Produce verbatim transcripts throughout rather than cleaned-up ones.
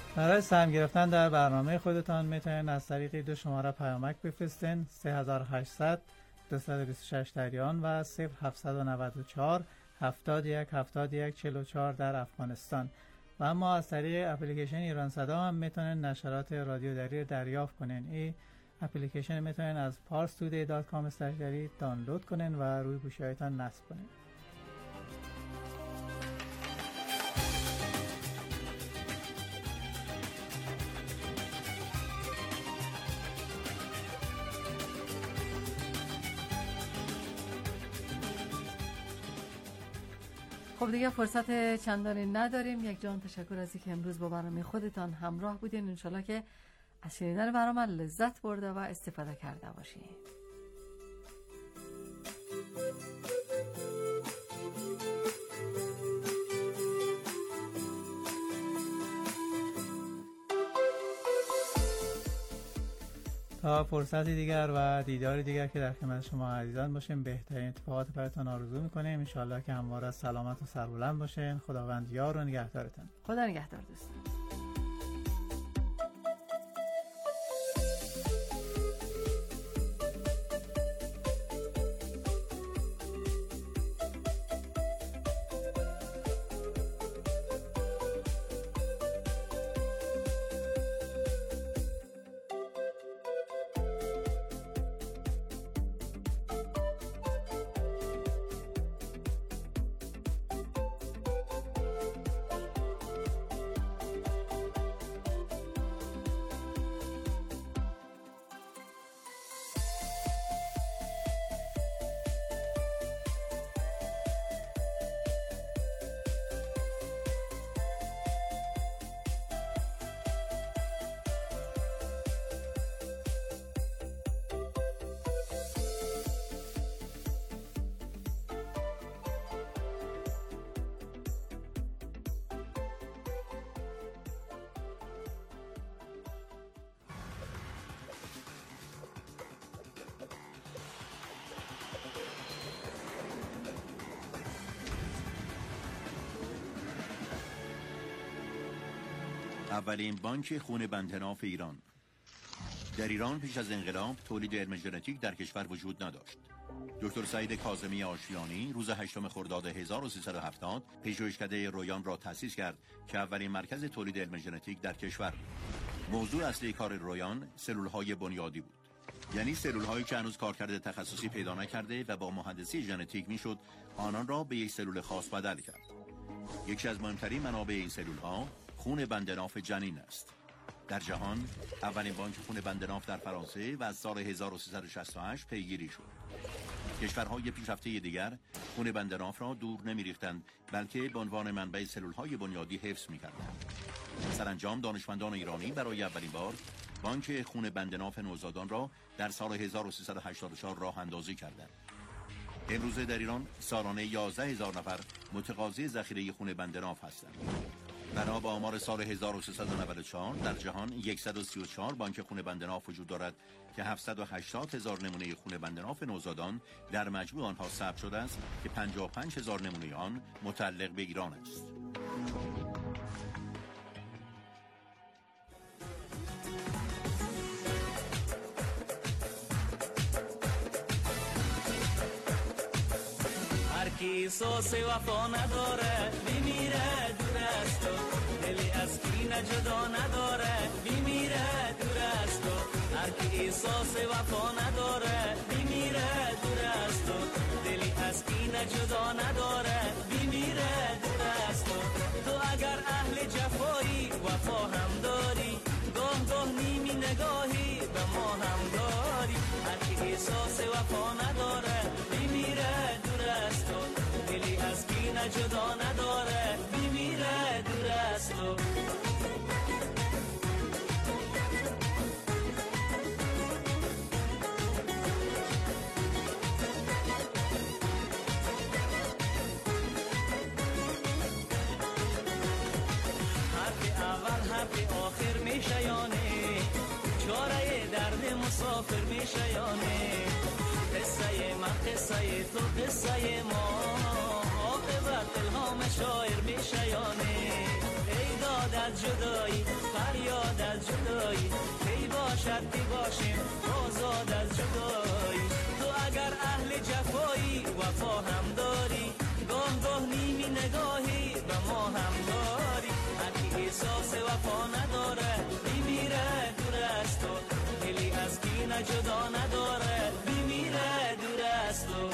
برای سهم گرفتن در برنامه خودتان میتونید از طریق دو شماره پیامک بفرستین: سه هزار و هشتصد دویست و بیست و شش در ایران و صفر هفتصد و نود و چهار هفتاد و یک هفتاد و یک چهل و چهار در افغانستان. و اما از طریق اپلیکیشن ایران صدا هم میتونید نشرات رادیو دری دریافت کنین. این اپلیکیشن میتونید از پارس تودی دات کام اسلش دری دانلود کنین و روی گوشی‌هایتان نصب کنین. خب دیگه فرصت چندانی نداریم. یک جان تشکر از اینکه امروز با برنامه خودتان همراه بودین. انشالله که از شنیدن برنامه لذت برده و استفاده کرده باشید. تا فرصت دیگر و دیدار دیگر که در خدمت شما عزیزان باشیم، بهترین اتفاقات براتون آرزو میکنیم. ان شاءالله که همواره سلامت و سربلند باشین. خداوند یار و نگهدارتون. خدا نگهدار دوستان. اولین بانک خون بندناف ایران. در ایران پیش از انقلاب تولید علم ژنتیک در کشور وجود نداشت. دکتر سعید کاظمی آشیانی روز هشتم خرداد هزار و سیصد و هفتاد پژوهشکده رویان را تأسیس کرد که اولین مرکز تولید علم ژنتیک در کشور بود. موضوع اصلی کار رویان سلول‌های بنیادی بود، یعنی سلول‌هایی که هنوز کارکرد تخصصی پیدا نکرده و با مهندسی ژنتیک میشد آنان را به یک سلول خاص بدل کرد. یکی از مهمترین منابع این سلول‌ها خون بندناف جنین است. در جهان اولین بانک خون بندناف در فرانسه و از سال هزار و سیصد و شصت و هشت پیگیری شد. کشورهای پیشرفته دیگر خون بندناف را دور نمی‌ریختند، بلکه به عنوان منبع سلول‌های بنیادی حفظ می‌کردند. سرانجام دانشمندان ایرانی برای اولین بار بانک خون بندناف نوزادان را در سال هزار و سیصد و هشتاد و چهار راه اندازی کردند. امروزه در ایران سالانه یازده هزار نفر متقاضی ذخیره خون بندناف هستند. بنا به آمار سال هزار و سیصد و نود و چهار در جهان صد و سی و چهار بانک خون بندناف وجود دارد که هفتصد و هشتاد هزار نمونه خون بندناف نوزادان در مجموع آنها ثبت شده است که پنجاه و پنج هزار نمونه آن متعلق به ایران است. کی سوس وفا نداره بیمیره دور از تو، دلی از کینه جدا نداره بیمیره دور از تو. هر کی سوس وفا نداره بیمیره دور از تو، دلی از کینه جدا نداره بیمیره دور از تو. تو اگر اهل جفایی وفا هم داری، گاه گاه نیمی نگاهی به ما هم داری. هر کی سوس وفا نداره بیمیره دور از تو، دلی از کینه جدا نداره بیمیره دور از تو. حرف اول حرف آخر میشه یانه، چاره درد مسافر میشه یانه. قصه من قصه تو قصه ما، عاقبت الهام شاعر میشه یانه. ای داد از جدایی، فریاد از جدایی، کی باشد که باشیم آزاد از جدایی. تو اگر اهل جفایی وفا هم داری، گاه گاه نیمی نگاهی به ما هم داری. هرکی احساس وفا نداره بمیره دور از تو، دلی از کینه جدا نداره بمیره دور از تو.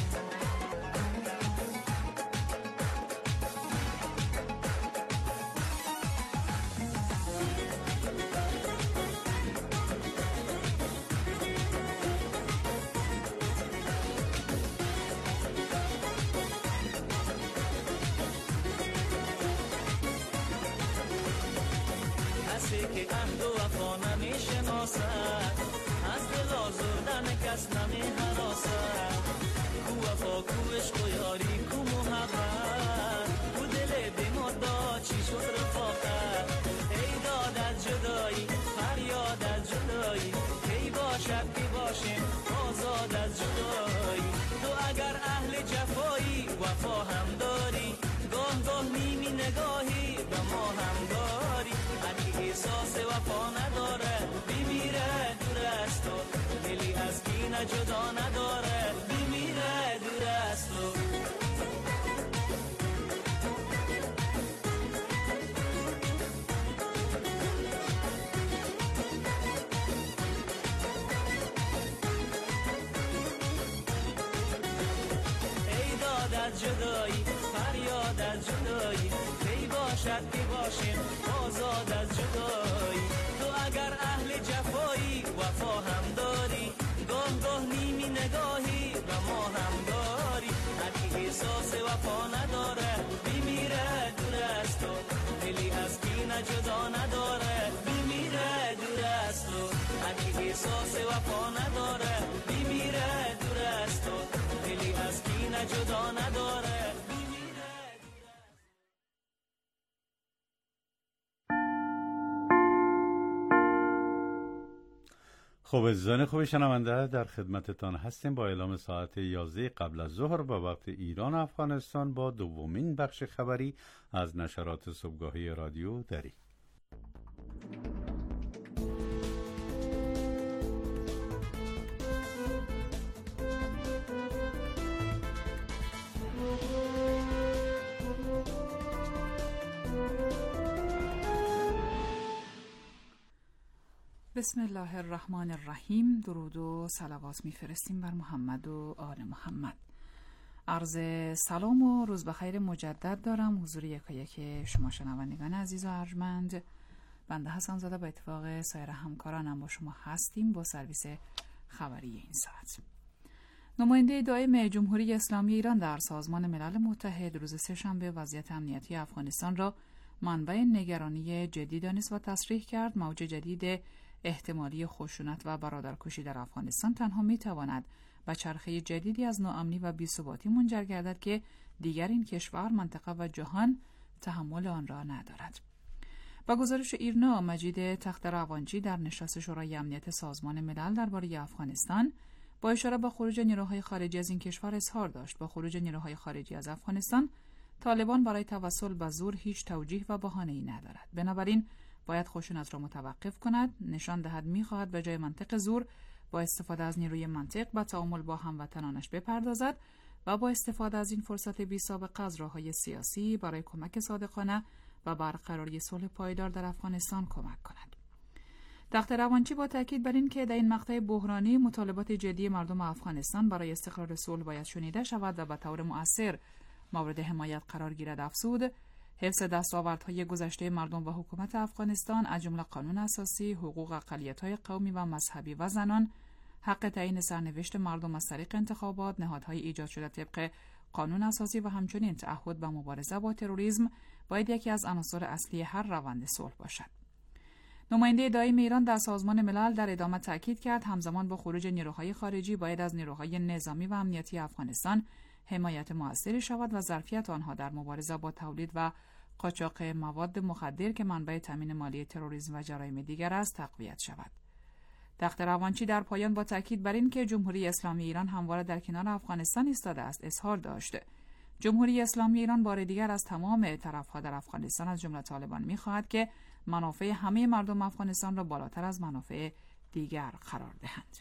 کسی که عهد و وفا نمیشناسد، از دل آزردن کس نمیهراسد. کو وفا کو عشق و یاری کو محبت، کو دل بیمار داد چی شد رفاقت. ای داد از جدایی، فریاد از جدایی، کی باشد که باشیم آزاد از جدایی. تو اگر اهل جفایی وفا هم داری، گاه گاه نیمی نگاهی به ما هم داری. احساس وفا نداره بمیره دور از تو، دلی از کینه جدا نداره بمیره دور از تو. ای داد از جدایی، فریاد از جدایی، کی باشد که باشیم آزاد از جدایی. تو اگر اهل جفایی وفا هم داری، گاه گاه نیمی نگاهی به ما هم داری. هرکی احساس وفا نداره بمیره دور از تو، دلی از کینه جدا نداره بمیره دور از تو. هرکی احساس وفا نداره بمیره دور از تو، دلی از کینه جدا نداره. خب عزیزان خوب شنونده، در خدمتتان هستیم با اعلام ساعت یازده قبل از ظهر به وقت ایران و افغانستان با دومین بخش خبری از نشرات صبحگاهی رادیو دری. بسم الله الرحمن الرحیم. درود و صلوات میفرستیم بر محمد و آل محمد. عرض سلام و روز بخیر مجدد دارم حضور یکایک شما شنوندگان عزیز و ارجمند. بنده حسن زاده به اتفاق سایر همکارانم با شما هستیم با سرویس خبری این ساعت. نماینده دائم جمهوری اسلامی ایران در سازمان ملل متحد روز سه‌شنبه وضعیت امنیتی افغانستان را منبع نگرانی جدی دانست و تصریح کرد موج جدید احتمالی خشونت و برادرکشی در افغانستان تنها میتواند به چرخه جدیدی از ناامنی و بی‌ثباتی منجر گردد که دیگر این کشور، منطقه و جهان تحمل آن را ندارد. با گزارش ایرنا، مجید تخت روانچی در نشست شورای امنیت سازمان ملل درباره افغانستان با اشاره به خروج نیروهای خارجی از این کشور اظهار داشت با خروج نیروهای خارجی از افغانستان طالبان برای توسل به زور هیچ توجیه و بهانه‌ای ندارد. بنابراین باید خشونت را متوقف کند، نشان دهد می‌خواهد به جای منطق زور با استفاده از نیروی منطق به تعامل با هموطنانش بپردازد و با استفاده از این فرصت بی‌سابقه از راه‌های سیاسی برای کمک صادقانه و برقراری صلح پایدار در افغانستان کمک کند. تخت روانچی با تاکید بر این که در این مقطع بحرانی مطالبات جدی مردم افغانستان برای استقرار صلح باید شنیده شود و به طور مؤثر مورد حمایت قرار گیرد افزود، حفظ دستاوردهای گذشته مردم و حکومت افغانستان از جمله قانون اساسی، حقوق اقلیت‌های قومی و مذهبی و زنان، حق تعیین سرنوشت مردم از طریق انتخابات، نهادهای ایجاد شده طبق قانون اساسی و همچنین تعهد به مبارزه با تروریسم باید یکی از عناصر اصلی هر روند صلح باشد. نماینده دائم ایران در سازمان ملل در ادامه تاکید کرد همزمان با خروج نیروهای خارجی باید از نیروهای نظامی و امنیتی افغانستان حمایت موثری شود و ظرفیت آنها در مبارزه با تولید و قاچاق مواد مخدر که منبع تامین مالی تروریسم و جرایم دیگر است تقویت شود. تخت روانچی در پایان با تاکید بر این که جمهوری اسلامی ایران همواره در کنار افغانستان ایستاده است اظهار داشت جمهوری اسلامی ایران بار دیگر از تمام طرف‌ها در افغانستان از جمله طالبان می‌خواهد که منافع همه مردم افغانستان را بالاتر از منافع دیگر قرار دهند.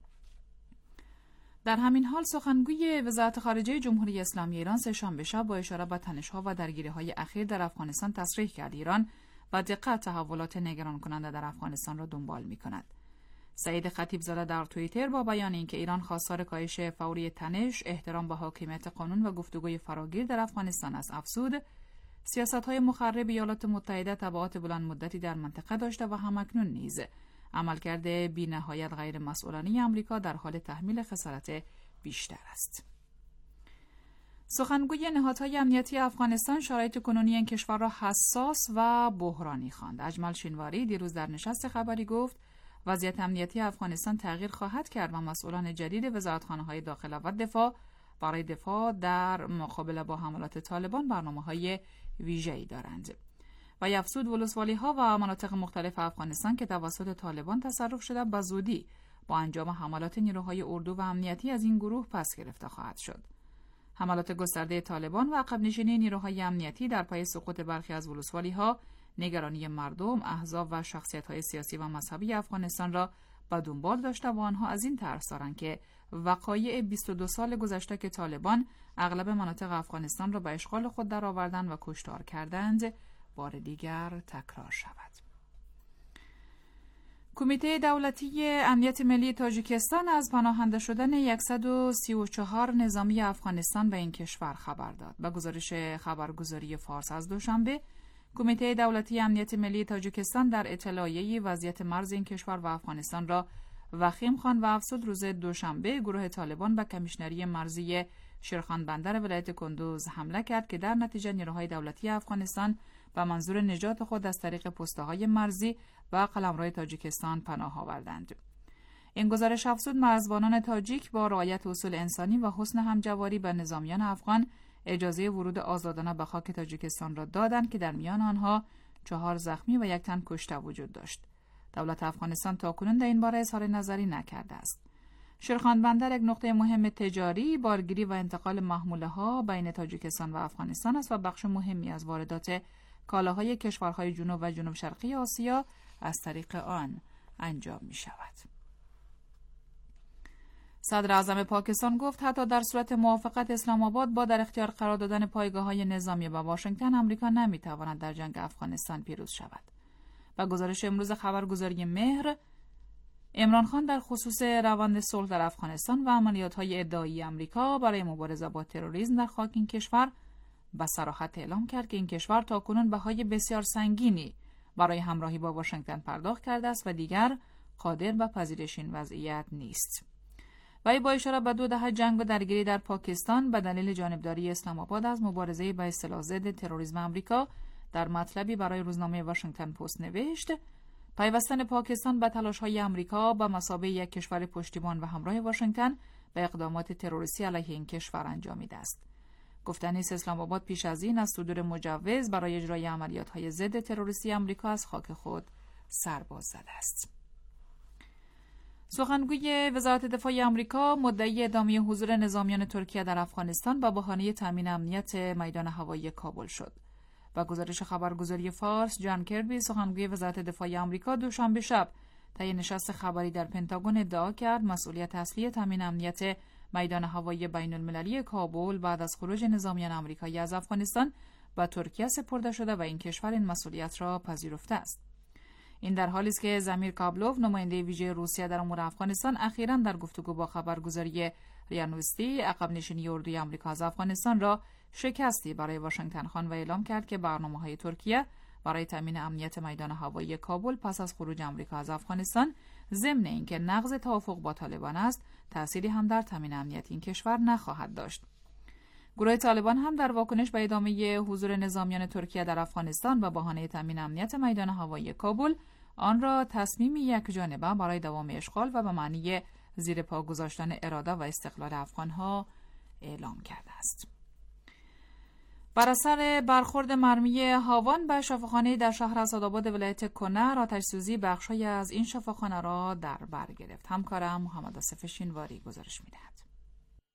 در همین حال سخنگوی وزارت خارجه جمهوری اسلامی ایران سه‌شنبه شب با اشاره به تنش‌ها و درگیری‌های اخیر در افغانستان تصریح کرد ایران با دقت تحولات نگران کننده در افغانستان را دنبال می‌کند. سعید خطیبزاده در توییتر با بیان اینکه ایران خواستار کاهش فوری تنش، احترام به حاکمیت قانون و گفتگوی فراگیر در افغانستان است افزود: سیاست‌های مخرب ایالات متحده تبعات بلند مدتی در منطقه داشته و همکنون نیز عملکرد بی‌نهایت غیر مسئولانه آمریکا در حال تحمیل خسارت بیشتر است. سخنگوی نهادهای امنیتی افغانستان شرایط کنونی این کشور را حساس و بحرانی خواند. اجمل شینواری دیروز در نشست خبری گفت وضعیت امنیتی افغانستان تغییر خواهد کرد و مسئولان جدید وزارتخانه‌های داخله و دفاع برای دفاع در مقابله با حملات طالبان برنامه‌های ویژه‌ای دارند. و افزود ولسوالی‌ها و مناطق مختلف افغانستان که توسط طالبان تصرف شده به زودی با انجام حملات نیروهای اردو و امنیتی از این گروه پس گرفته خواهد شد. حملات گسترده طالبان و عقب نشینی نیروهای امنیتی در پی سقوط برخی از ولسوالی‌ها نگرانی مردم، احزاب و شخصیت‌های سیاسی و مذهبی افغانستان را به دنبال داشته و آنها از این ترس دارند که وقایع بیست و دو سال گذشته که طالبان اغلب مناطق افغانستان را به اشغال خود درآوردند و کشتار کردند بار دیگر تکرار شود. کمیته دولتی امنیت ملی تاجیکستان از پناهنده شدن صد و سی و چهار نظامی افغانستان به این کشور خبر داد. به گزارش خبرگزاری فارس از دوشنبه، کمیته دولتی امنیت ملی تاجیکستان در اطلاعیه‌ای وضعیت مرز این کشور و افغانستان را وخیم خواند و افزود روز دوشنبه گروه طالبان به کمیشنری مرزی شیرخان بندر ولایت کندوز حمله کرد که در نتیجه نیروهای دولتی افغانستان به منظور نجات خود از طریق پست‌های مرزی و قلمرو تاجیکستان پناه آوردند. این گزارش افزود مرزبانان تاجیک با رعایت اصول انسانی و حسن همجواری به نظامیان افغان اجازه ورود آزادانه به خاک تاجیکستان را دادند که در میان آنها چهار زخمی و یک تن کشته وجود داشت. دولت افغانستان تاکنون در این باره اظهار نظری نکرده است. شیرخان بندر یک نقطه مهم تجاری، بارگیری و انتقال محموله‌ها بین تاجیکستان و افغانستان است و بخش مهمی از واردات کالاهای کشورهای جنوب و جنوب شرقی آسیا از طریق آن انجام می شود. صدر اعظم پاکستان گفت حتی در صورت موافقت اسلام آباد با در اختیار قرار دادن پایگاه‌های نظامی به واشنگتن، آمریکا نمی‌تواند در جنگ افغانستان پیروز شود. با گزارش امروز خبرگزاری مهر، عمران خان در خصوص روند صلح در افغانستان و عملیات‌های ادعایی آمریکا برای مبارزه با تروریسم در خاک این کشور به صراحت اعلام کرد که این کشور تاکنون بهای بسیار سنگینی برای همراهی با واشنگتن پرداخت کرده است و دیگر قادر به پذیرش این وضعیت نیست. وی با اشاره به دو دهه جنگ و درگیری در پاکستان به دلیل جانبداری اسلام آباد از مبارزه با اصطلاح ضد تروریسم آمریکا در مطلبی برای روزنامه واشنگتن پست نوشت: پیوستن پاکستان به تلاش‌های آمریکا به مثابه یک کشور پشتیبان و همراه واشنگتن به اقدامات تروریستی علیه این کشور انجامیده است. گفتن است اسلام آباد پیش از این از صدور مجوز برای اجرای عملیات‌های ضد تروریستی آمریکا از خاک خود سرباز زده است. سخنگوی وزارت دفاع آمریکا مدعی ادامه حضور نظامیان ترکیه در افغانستان با بهانه تامین امنیت میدان هوایی کابل شد. با گزارش خبرگزاری فارس، جان کربی سخنگوی وزارت دفاع آمریکا دوشنبه شب طی نشست خبری در پنتاگون ادعا کرد مسئولیت اصلی تامین امنیت میدان هوایی بین المللی کابل بعد از خروج نظامیان آمریکایی از افغانستان به ترکیه سپرده شده و این کشور این مسئولیت را پذیرفته است. این در حالی است که زمیر کابلوف نماینده ویژه روسیه در امور افغانستان اخیراً در گفتگو با خبرگزاری ریانوستی عقب نشینی اردوی آمریکا از افغانستان را شکستی برای واشنگتن خواند و اعلام کرد که برنامه‌های ترکیه برای تامین امنیت میدان هوایی کابل پس از خروج آمریکا از افغانستان ضمن اینکه نقض توافق با طالبان است، تأثیری هم در تامین امنیت این کشور نخواهد داشت. گروه طالبان هم در واکنش به ادامه حضور نظامیان ترکیه در افغانستان و بهانه تامین امنیت میدان هوایی کابل آن را تصمیمی یک جانبه برای دوام اشغال و به معنی زیر پا گذاشتن اراده و استقلال افغانها اعلام کرده است. بر اثر برخورد مرمی هاوان به شفاخانه در شهر اسدآباد ولایت کنر، آتش‌سوزی بخشی از این شفاخانه را در بر گرفت. همکارم محمد آصف شینواری گزارش می‌دهد.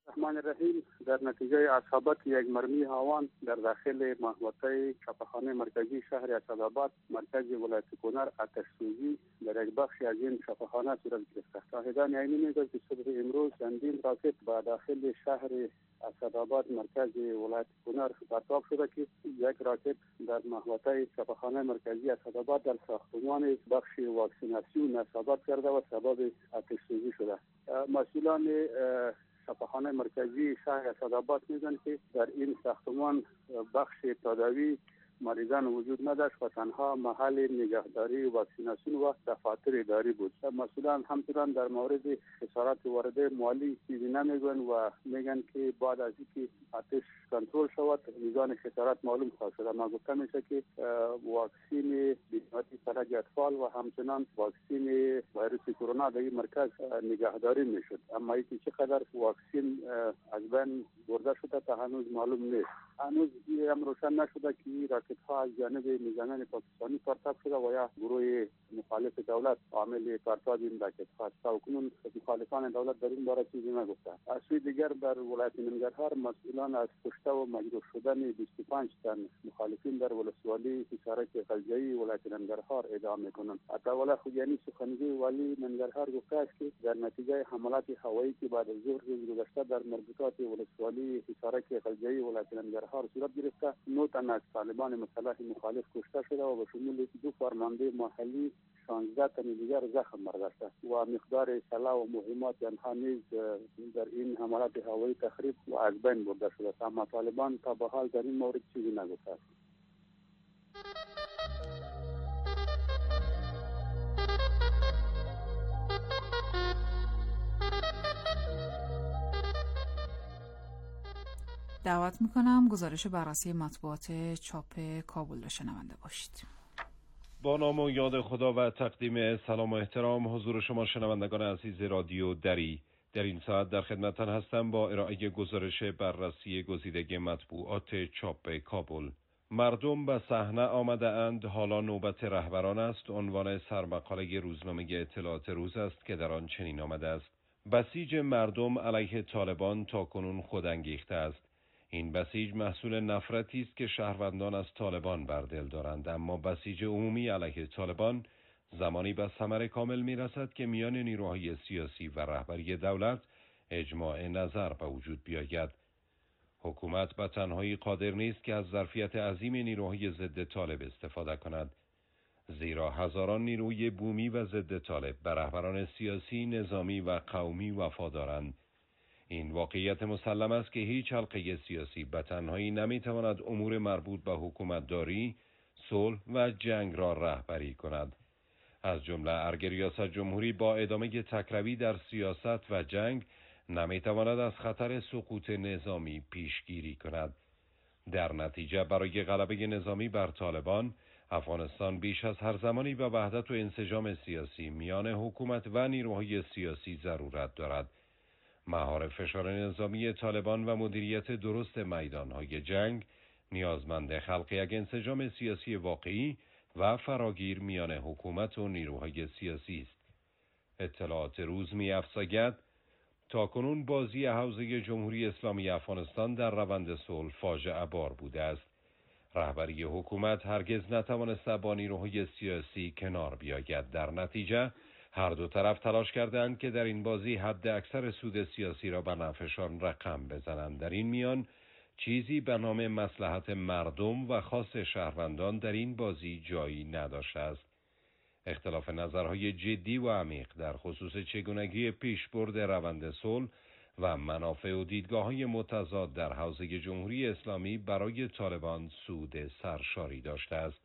الرحمن الرحیم. در نتیجه اصابت یک مرمی هاوان در داخل محوطه چاپخانه مرکزی شهر اسدآباد مرکز ولایت کنر آتش سوزی در یک بخشی از این چاپخانه صورت گرفته. شاهدان عینی میگویند که صبح امروز چندین راکت به داخل شهر اسدآباد مرکز ولایت کنر پرتاب شده که یک راکت در محوطه چاپخانه مرکزی اسدآباد در ساختمان بخش واکسیناسیون اصابت کرده و سبب آتش سوزی شده. مسئولان چاپخانه مرکزی شهر اسدآباد میگن که در این ساختمان بخش تداوی مریضان وجود نداشت و تنها محل نگهداری واکسیناسیون و دفاتر اداری بود. مسئولان همچنان در مورد خسارات وارده مالی چیزی نمیگن و میگن که بعد از اینکه آتش کنترل شود میزان خسارات معلوم خواهد شد. ما گفته میشه که واکسین بیماری فلج اطفال و همچنان واکسین ویروس کرونا در این مرکز نگهداری میشد، اما اینکه چقدر واکسین از بین برده شده تا هنوز معلوم نیست. هنوز هم روشن نشده که راکت ها از جانب میزنان پاکستانی پرتاب شده و یا گروه مخالف دولت عامل پرتاب این راکت ها. تا کنون مخالفان دولت در این باره چیزی نگفته. از سوی دیگر در ولایت ننگرهار مسئولان از کشته و مجروح شدن بیست و پنج تن مخالفین در ولسوالی حصارک غلجایی ولایت ننگرهار ادعا میکنند. عطاالله خوجانی سخنگوی والی ننگرهار گفته است که در نتیجه حملات هوایی که بعد از ظهر روز گذشته در مربوطات ولسوالی حصارک غلجایی ولایت ننگرهار صورت گرفته، نه تن از طالبان مسلح مخالف کشته شده و به شمول دو فرمانده محلی شانزده تن دیگر زخم برداشته و مقدار سلاح و مهمات آنها نیز در این حملات هوایی تخریب و از بین برده شده، اما طالبان تا به حال در این مورد چیزی نگفته است. دعوت میکنم گزارش بررسی مطبوعات چاپ کابل را شنونده باشید. با نام و یاد خدا و تقدیم سلام و احترام حضور شما شنوندگان عزیز رادیو دری. در این ساعت در خدمتتان هستم با ارائه گزارش بررسی گزیدگی مطبوعات چاپ کابل. مردم به صحنه آمده اند، حالا نوبت رهبران است. عنوان سرمقاله روزنامه اطلاعات روز است که در آن چنین آمده است: بسیج مردم علیه طالبان تاکنون خودانگیخته است. این بسیج محصول نفرتی است که شهروندان از طالبان بر دل دارند، اما بسیج عمومی علیه طالبان زمانی به ثمر کامل میرسد که میان نیروهای سیاسی و رهبری دولت اجماع نظر به وجود بیاید. حکومت به تنهایی قادر نیست که از ظرفیت عظیم نیروهای ضد طالب استفاده کند، زیرا هزاران نیروی بومی و ضد طالب به رهبران سیاسی، نظامی و قومی وفادارند. این واقعیت مسلم است که هیچ حلقه سیاسی به تنهایی نمیتواند امور مربوط به حکومتداری، صلح و جنگ را رهبری کند. از جمله ارگ ریاست جمهوری با ادامه تکروی در سیاست و جنگ نمیتواند از خطر سقوط نظامی پیشگیری کند. در نتیجه برای غلبه نظامی بر طالبان، افغانستان بیش از هر زمانی به وحدت و انسجام سیاسی میان حکومت و نیروهای سیاسی ضرورت دارد. مهار فشار نظامی طالبان و مدیریت درست میدانهای جنگ نیازمند خلق یک انسجام سیاسی واقعی و فراگیر میان حکومت و نیروهای سیاسی است. اطلاعات روز می افزاید تاکنون بازی حوزه جمهوری اسلامی افغانستان در روند صلح فاجعه بار بوده است. رهبری حکومت هرگز نتوانسته با نیروهای سیاسی کنار بیاید. در نتیجه هر دو طرف تلاش کردند که در این بازی حد اکثر سود سیاسی را به نفعشان رقم بزنند. در این میان چیزی به نام مصلحت مردم و خاص شهروندان در این بازی جایی نداشته است. اختلاف نظرهای جدی و عمیق در خصوص چگونگی پیشبرد روند صلح و منافع و دیدگاه‌های متضاد در حوزه جمهوری اسلامی برای طالبان سود سرشاری داشته است.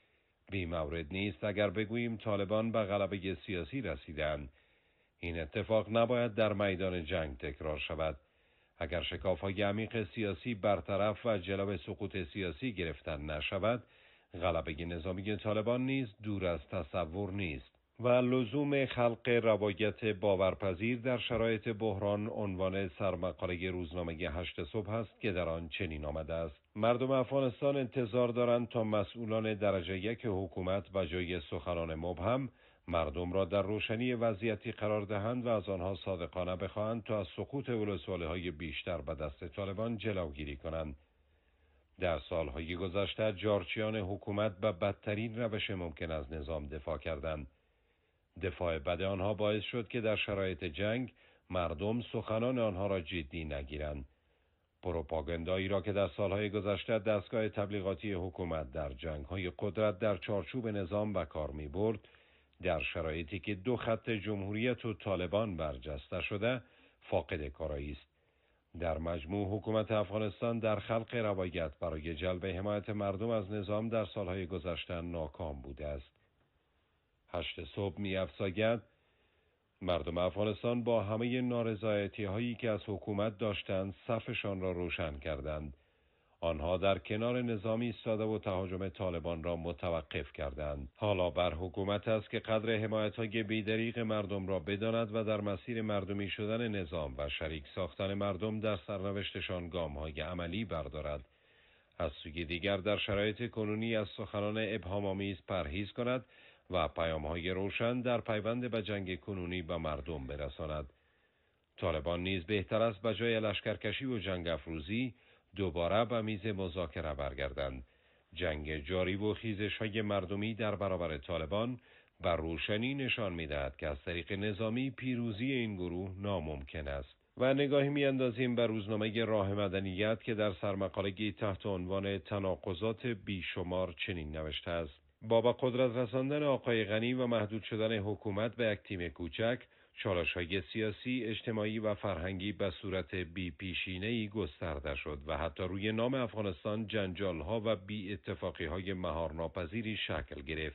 بی مورد نیست اگر بگوییم طالبان به غلبه سیاسی رسیدند. این اتفاق نباید در میدان جنگ تکرار شود. اگر شکاف‌های عمیق سیاسی برطرف و جلو سقوط سیاسی گرفتن نشود، غلبه نظامی طالبان نیز دور از تصور نیست و لزوم خلق روایت باورپذیر در شرایط بحران عنوان سرمقاله روزنامه هشت صبح است که در آن چنین آمده است: مردم افغانستان انتظار دارند تا مسئولان درجه یک حکومت به جای سخنان مبهم مردم را در روشنی وضعیتی قرار دهند و از آنها صادقانه بخواهند تا از سقوط ولسوالی‌های بیشتر به دست طالبان جلوگیری کنند. در سالهای گذشته جارچیان حکومت به بدترین روش ممکن از نظام دفاع کردند. دفاع بد آنها باعث شد که در شرایط جنگ مردم سخنان آنها را جدی نگیرند. پروپاگاندایی را که در سالهای گذشته دستگاه تبلیغاتی حکومت در جنگ‌های قدرت در چارچوب نظام به کار می‌برد، در شرایطی که دو خط جمهوریت و طالبان برجسته شده، فاقد کارایی است. در مجموع حکومت افغانستان در خلق روایت برای جلب حمایت مردم از نظام در سالهای گذشته ناکام بوده است. هشت صبح می‌افزاید مردم افغانستان با همه نارضایتی هایی که از حکومت داشتند صفشان را روشن کردند. آنها در کنار نظامی ایستاده و تهاجم طالبان را متوقف کردند. حالا بر حکومت است که قدر حمایت های بی‌دریغ مردم را بداند و در مسیر مردمی شدن نظام و شریک ساختن مردم در سرنوشتشان گام های عملی بردارد. از سوی دیگر در شرایط کنونی از سخنان ابهام‌آمیز پرهیز کند و پیام‌های روشن در پیوند به جنگ کنونی به مردم برساند. طالبان نیز بهتر است به جای لشکرکشی و جنگ افروزی دوباره به میز مذاکره برگردند. جنگ جاری و خیزش‌های مردمی در برابر طالبان بر روشنی نشان می‌دهد که از طریق نظامی پیروزی این گروه ناممکن است. و نگاهی می‌اندازیم بر روزنامه راه مدنیت که در سرمقاله‌ای تحت عنوان تناقضات بیشمار چنین نوشته است: با به قدرت رساندن آقای غنی و محدود شدن حکومت به یک تیم کوچک، چالش‌های سیاسی، اجتماعی و فرهنگی به صورت بی پیشینه‌ای گسترده شد و حتی روی نام افغانستان جنجال‌ها و بی اتفاقی‌های مهارناپذیری شکل گرفت.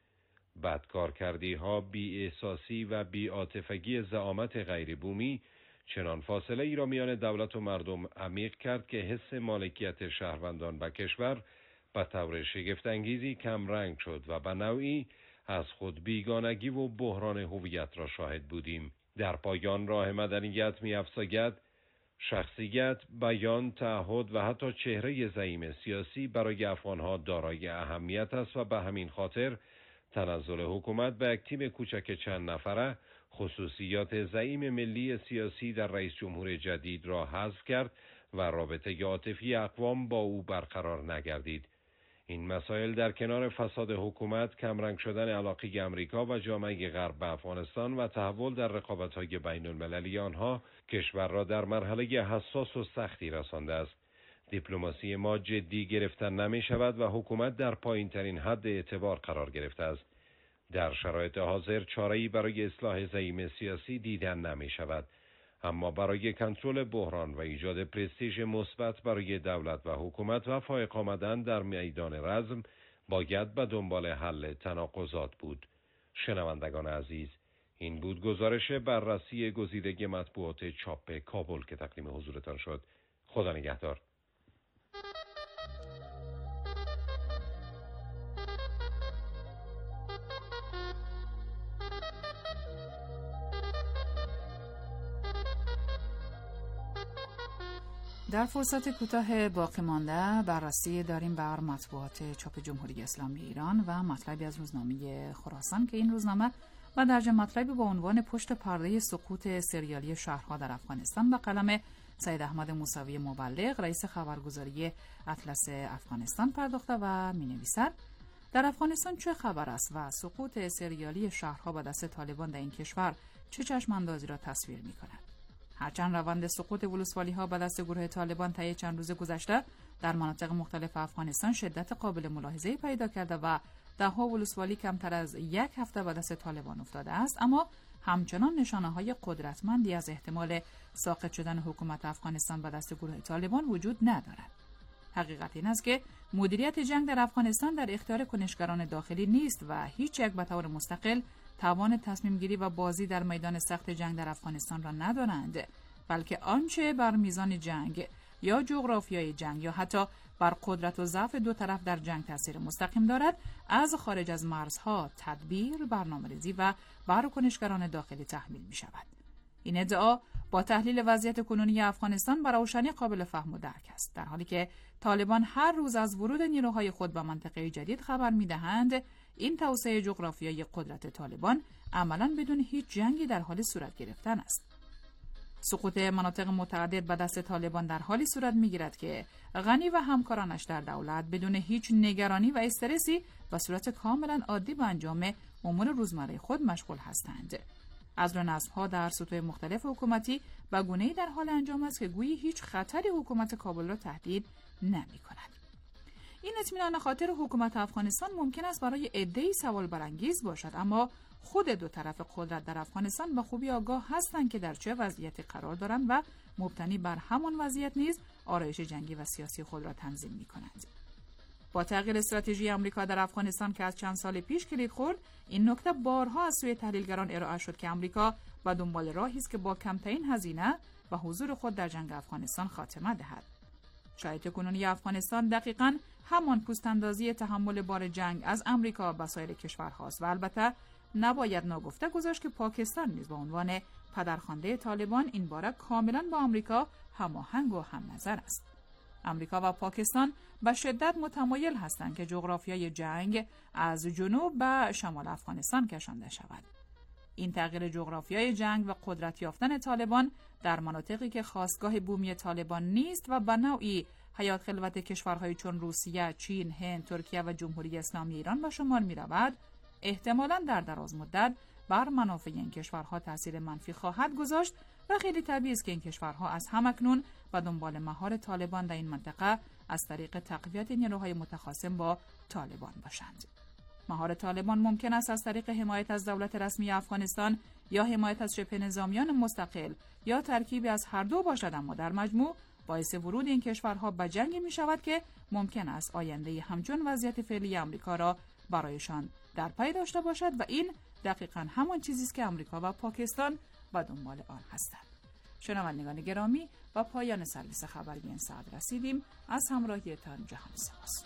بدکارکردی‌ها، بی احساسی و بی عاطفگی زعامت غیر بومی چنان فاصله ای را میان دولت و مردم عمیق کرد که حس مالکیت شهروندان به کشور به طور شگفت‌انگیزی کم رنگ شد و به نوعی از خود بیگانگی و بحران هویت را شاهد بودیم. در پایان راه مدنیت می‌افزاید شخصیت، بیان، تعهد و حتی چهره زعیم سیاسی برای افغان‌ها دارای اهمیت است و به همین خاطر تنزل حکومت به یک تیم کوچک چند نفره خصوصیات زعیم ملی سیاسی در رئیس جمهور جدید را حذف کرد و رابطه عاطفی اقوام با او برقرار نگردید. این مسائل در کنار فساد حکومت، کمرنگ شدن علاقه امریکا و جامعه غرب به افغانستان و تحول در رقابت‌های بین‌المللی آنها کشور را در مرحله حساس و سختی رسانده است. دیپلماسی ما جدی گرفته نمی شود و حکومت در پایین‌ترین حد اعتبار قرار گرفته است. در شرایط حاضر چاره‌ای برای اصلاح زعیم سیاسی دیدن نمی شود، اما برای کنترل بحران و ایجاد پرستیژ مثبت برای دولت و حکومت و فائق آمدن در میدان رزم باید به دنبال حل تناقضات بود. شنوندگان عزیز، این بود گزارش بررسی گزیدگی مطبوعات چاپ کابل که تقدیم حضورتان شد. خدا نگهدار. در فرصت کوتاه باقی مانده بررسی داریم بر مطبوعات چاپ جمهوری اسلامی ایران و مطلبی از روزنامه خراسان که این روزنامه و درجه مطلبی با عنوان پشت پرده سقوط سریالی شهرها در افغانستان به قلم سید احمد موسوی مبلغ رئیس خبرگزاری اطلس افغانستان پرداخته و می‌نویسد: در افغانستان چه خبر است و سقوط سریالی شهرها به دست طالبان در این کشور چه چشم‌اندازی را تصویر می‌کند؟ هرچند روند سقوط ولسوالی‌ها به دست گروه طالبان طی چند روز گذشته در مناطق مختلف افغانستان شدت قابل ملاحظه‌ای پیدا کرده و ده‌ها ولسوالی کمتر از یک هفته به دست طالبان افتاده است، اما همچنان نشانه‌های قدرتمندی از احتمال ساقط شدن حکومت افغانستان به دست گروه طالبان وجود ندارد. حقیقت این است که مدیریت جنگ در افغانستان در اختیار کنشگران داخلی نیست و هیچ یک به طور مستقل توان تصمیم گیری و بازی در میدان سخت جنگ در افغانستان را ندارند، بلکه آنچه بر میزان جنگ یا جغرافیای جنگ یا حتی بر قدرت و ضعف دو طرف در جنگ تاثیر مستقیم دارد، از خارج از مرزها تدبیر، برنامه‌ریزی و بر کنشگران داخلی تحمیل می شود. این ادعا با تحلیل وضعیت کنونی افغانستان به روشنی قابل فهم و درک است، در حالی که طالبان هر روز از ورود نیروهای خود به منطقه جدید خبر می‌دهند. این توسعه جغرافیایی قدرت طالبان عملاً بدون هیچ جنگی در حال صورت گرفتن است. سقوط مناطق متعدد به دست طالبان در حالی صورت می‌گیرد که غنی و همکارانش در دولت بدون هیچ نگرانی و استرسی و صورت کاملاً عادی به انجام امور روزمره خود مشغول هستند. از نصب‌ها در سطوح مختلف حکومتی و گونه‌ای در حال انجام است که گویی هیچ خطری حکومت کابل را تهدید نمی‌کند. این اطمینان خاطر حکومت افغانستان ممکن است برای عده‌ای سوال برانگیز باشد، اما خود دو طرف قدرت در افغانستان به خوبی آگاه هستند که در چه وضعیتی قرار دارند و مبتنی بر همان وضعیت نیز آرایش جنگی و سیاسی خود را تنظیم می‌کنند. با تغییر استراتژی آمریکا در افغانستان که از چند سال پیش کلید خورد، این نکته بارها از سوی تحلیلگران ارائه شد که آمریکا به دنبال راهی است که با کمترین هزینه و حضور خود در جنگ افغانستان خاتمه دهد. شرایط کنونی افغانستان دقیقاً همان پوست‌اندازی تحمل بار جنگ از آمریکا به سایر کشورهاست و البته نباید ناگفته گذاشت که پاکستان نیز به عنوان پدرخوانده طالبان این باره کاملاً با آمریکا هماهنگ و هم نظر است. آمریکا و پاکستان به شدت متمایل هستند که جغرافیای جنگ از جنوب به شمال افغانستان کشانده شود. این تغییر جغرافیای جنگ و قدرت یافتن طالبان در مناطقی که خاستگاه بومی طالبان نیست و به نوعی حیات خلوت کشورهای چون روسیه، چین، هند، ترکیه و جمهوری اسلامی ایران به شمار می رود، احتمالاً در دراز مدت بر منافع این کشورها تاثیر منفی خواهد گذاشت و خیلی طبیعی است که این کشورها از همکنون و دنبال مهار طالبان در این منطقه از طریق تقویت نیروهای متخاصم با طالبان باشند. مهار طالبان ممکن است از طریق حمایت از دولت رسمی افغانستان یا حمایت از شبه نظامیان مستقل یا ترکیبی از هر دو باشد، اما در مجموع باعث ورود این کشورها به جنگی می شود که ممکن است آینده همچون وضعیت فعلی آمریکا را برایشان در پی داشته باشد و این دقیقاً همان چیزی است که آمریکا و پاکستان به دنبال آن هستند. شنوندگان گرامی، با پایان سرویس خبری این ساعت رسیدیم. از همراهیتان جهان سپاس.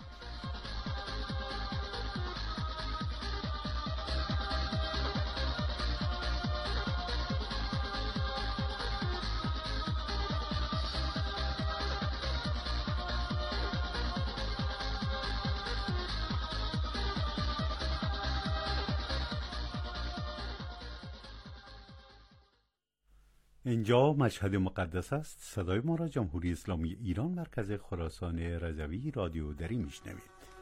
اینجا مشهد مقدس است. صدای ما را جمهوری اسلامی ایران مرکز خراسان رضوی رادیو دری میشنوید.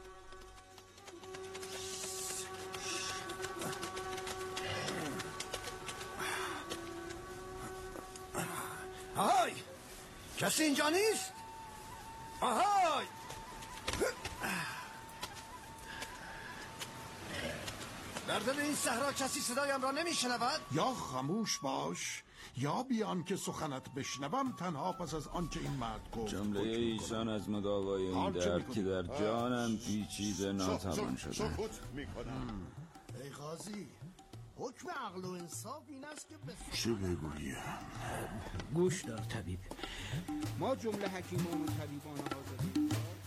آهای، کسی اینجا نیست؟ آهای، در دل این صحرا کسی صدایم را نمیشنود؟ یا خاموش باش یا بیان که سخنت بشنوم، تنها پس از آنچه این مرد گفت. جمله ایشان از مداوای این درد که در جانم پیچیده ناتوان شده. سکوت میکنم. ای قاضی، حکم عقل و انصاف این است که بس... چه بگویم؟ گوش دار طبیب، ما جمله حکیمان و طبیبان حاضرین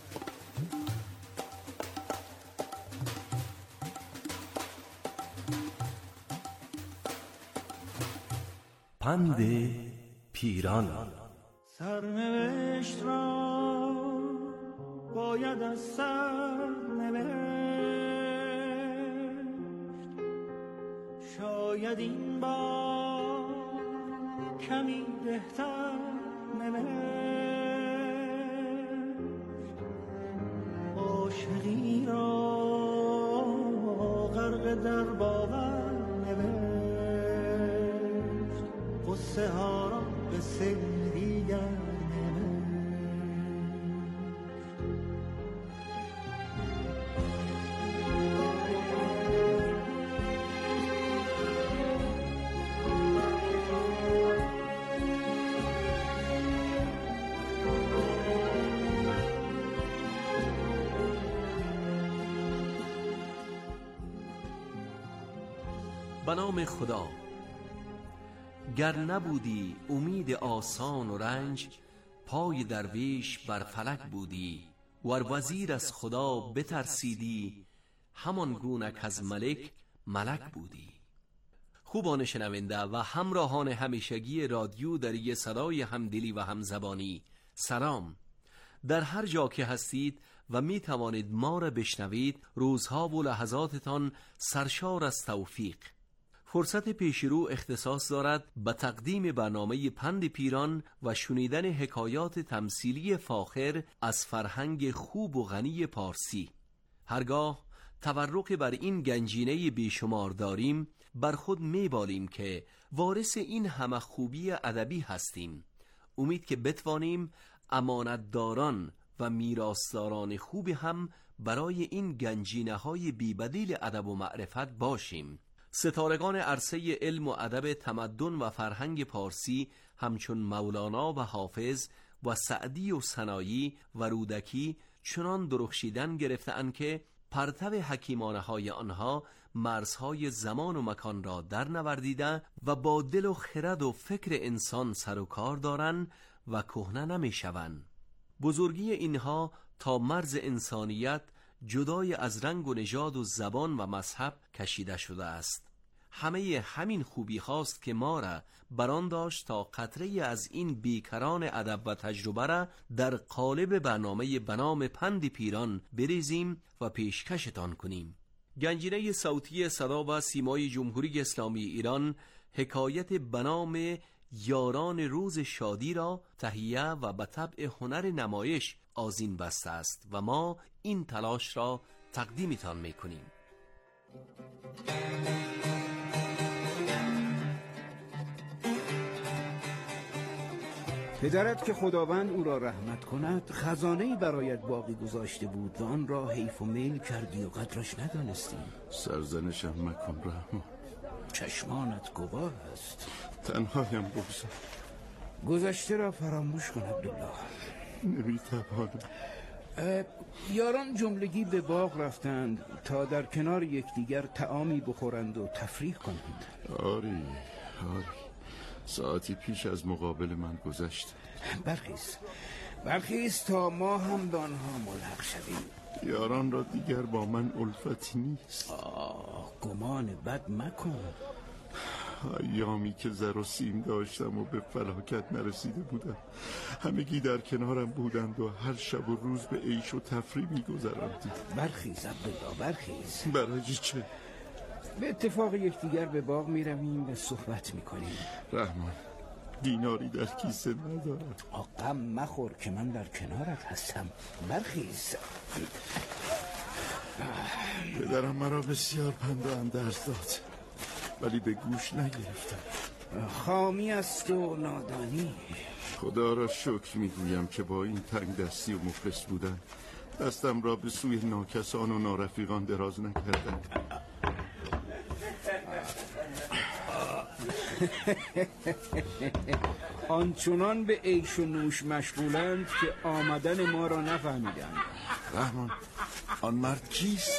پند پیران. سرنوشت را باید از سر نوشت، شاید این بار کمی بهتر نوشت. عاشقی را غرق در باور نوشت، قصه ها را به سر دیگر به نام خدا. گر نبودی امید آسان و رنج، پای درویش بر فلک بودی. ور وزیر از خدا بترسیدی، همان گونه از ملک ملک بودی. خوبان شنونده و همراهان همیشگی رادیو دری صدای همدلی و همزبانی، سلام. در هر جا که هستید و می توانید ما را بشنوید، روزها و لحظاتتان سرشار از توفیق. فرصت پیشرو اختصاص دارد به تقدیم برنامه پند پیران و شنیدن حکایات تمثیلی فاخر از فرهنگ خوب و غنی پارسی. هرگاه تورق بر این گنجینه بیشمار داریم، بر خود می‌بالیم که وارث این همه خوبی ادبی هستیم. امید که بتوانیم امانتداران و میراثداران خوبی هم برای این گنجینه‌های بی‌بدیل ادب و معرفت باشیم. ستارگان عرصه علم و ادب تمدن و فرهنگ پارسی همچون مولانا و حافظ و سعدی و سنایی و رودکی چنان درخشیدن گرفته‌اند که پرتو حکیمانه های آنها مرزهای زمان و مکان را در نوردیده و با دل و خرد و فکر انسان سر و کار دارند و کهنه نمی شوند. بزرگی اینها تا مرز انسانیت جدای از رنگ و نژاد و زبان و مذهب کشیده شده است. همه همین خوبی خواست که ما را بران داشت تا قطره از این بیکران ادب و تجربه را در قالب برنامه بنام پند پیران بریزیم و پیشکشتان کنیم. گنجینه صوتی صدا و سیمای جمهوری اسلامی ایران حکایت بنام یاران روز شادی را تهیه و به طبع هنر نمایش آذین بسته است و ما این تلاش را تقدیمتان میکنیم. پدرت که خداوند او را رحمت کند خزانه‌ای برایت باقی گذاشته بود و آن را حیف و میل کردی و قدرش ندانستی. سرزنشم مکن رحمان، چشمانت گواه است. تنهایم بگذار، گذشته را فراموش کن عبدالله. نمیتوانم. یاران جملگی به باغ رفتند تا در کنار یکدیگر طعامی بخورند و تفریح کنند. آری آری، ساعتی پیش از مقابل من گذشت. برخیز برخیز تا ما هم به آنها ملحق شویم. یاران را دیگر با من الفتی نیست. آه، گمان بد مکن. ایامی که زر و سیم داشتم و به فلاکت نرسیده بودم همگی در کنارم بودند و هر شب و روز به عیش و تفریح می گذراندیم. برخیز عبدالله، برخیز. برای چه؟ به اتفاق یکدیگر به باغ می رویم و صحبت می کنیم. رحمان، دیناری در کیسه ندارم. غم مخور که من در کنارت هستم. برخیز. پدرم مرا بسیار پند و اندرز داد ولی به گوش نگرفتم. خامی است و نادانی. خدا را شکر میگویم که با این تنگ دستی و مفلس بودن دستم را به سوی ناکسان و نارفیقان دراز نکردم. آنچنان به عیش و نوش مشغولند که آمدن ما را نفهمیدند. رحمان، آن مرد کیست؟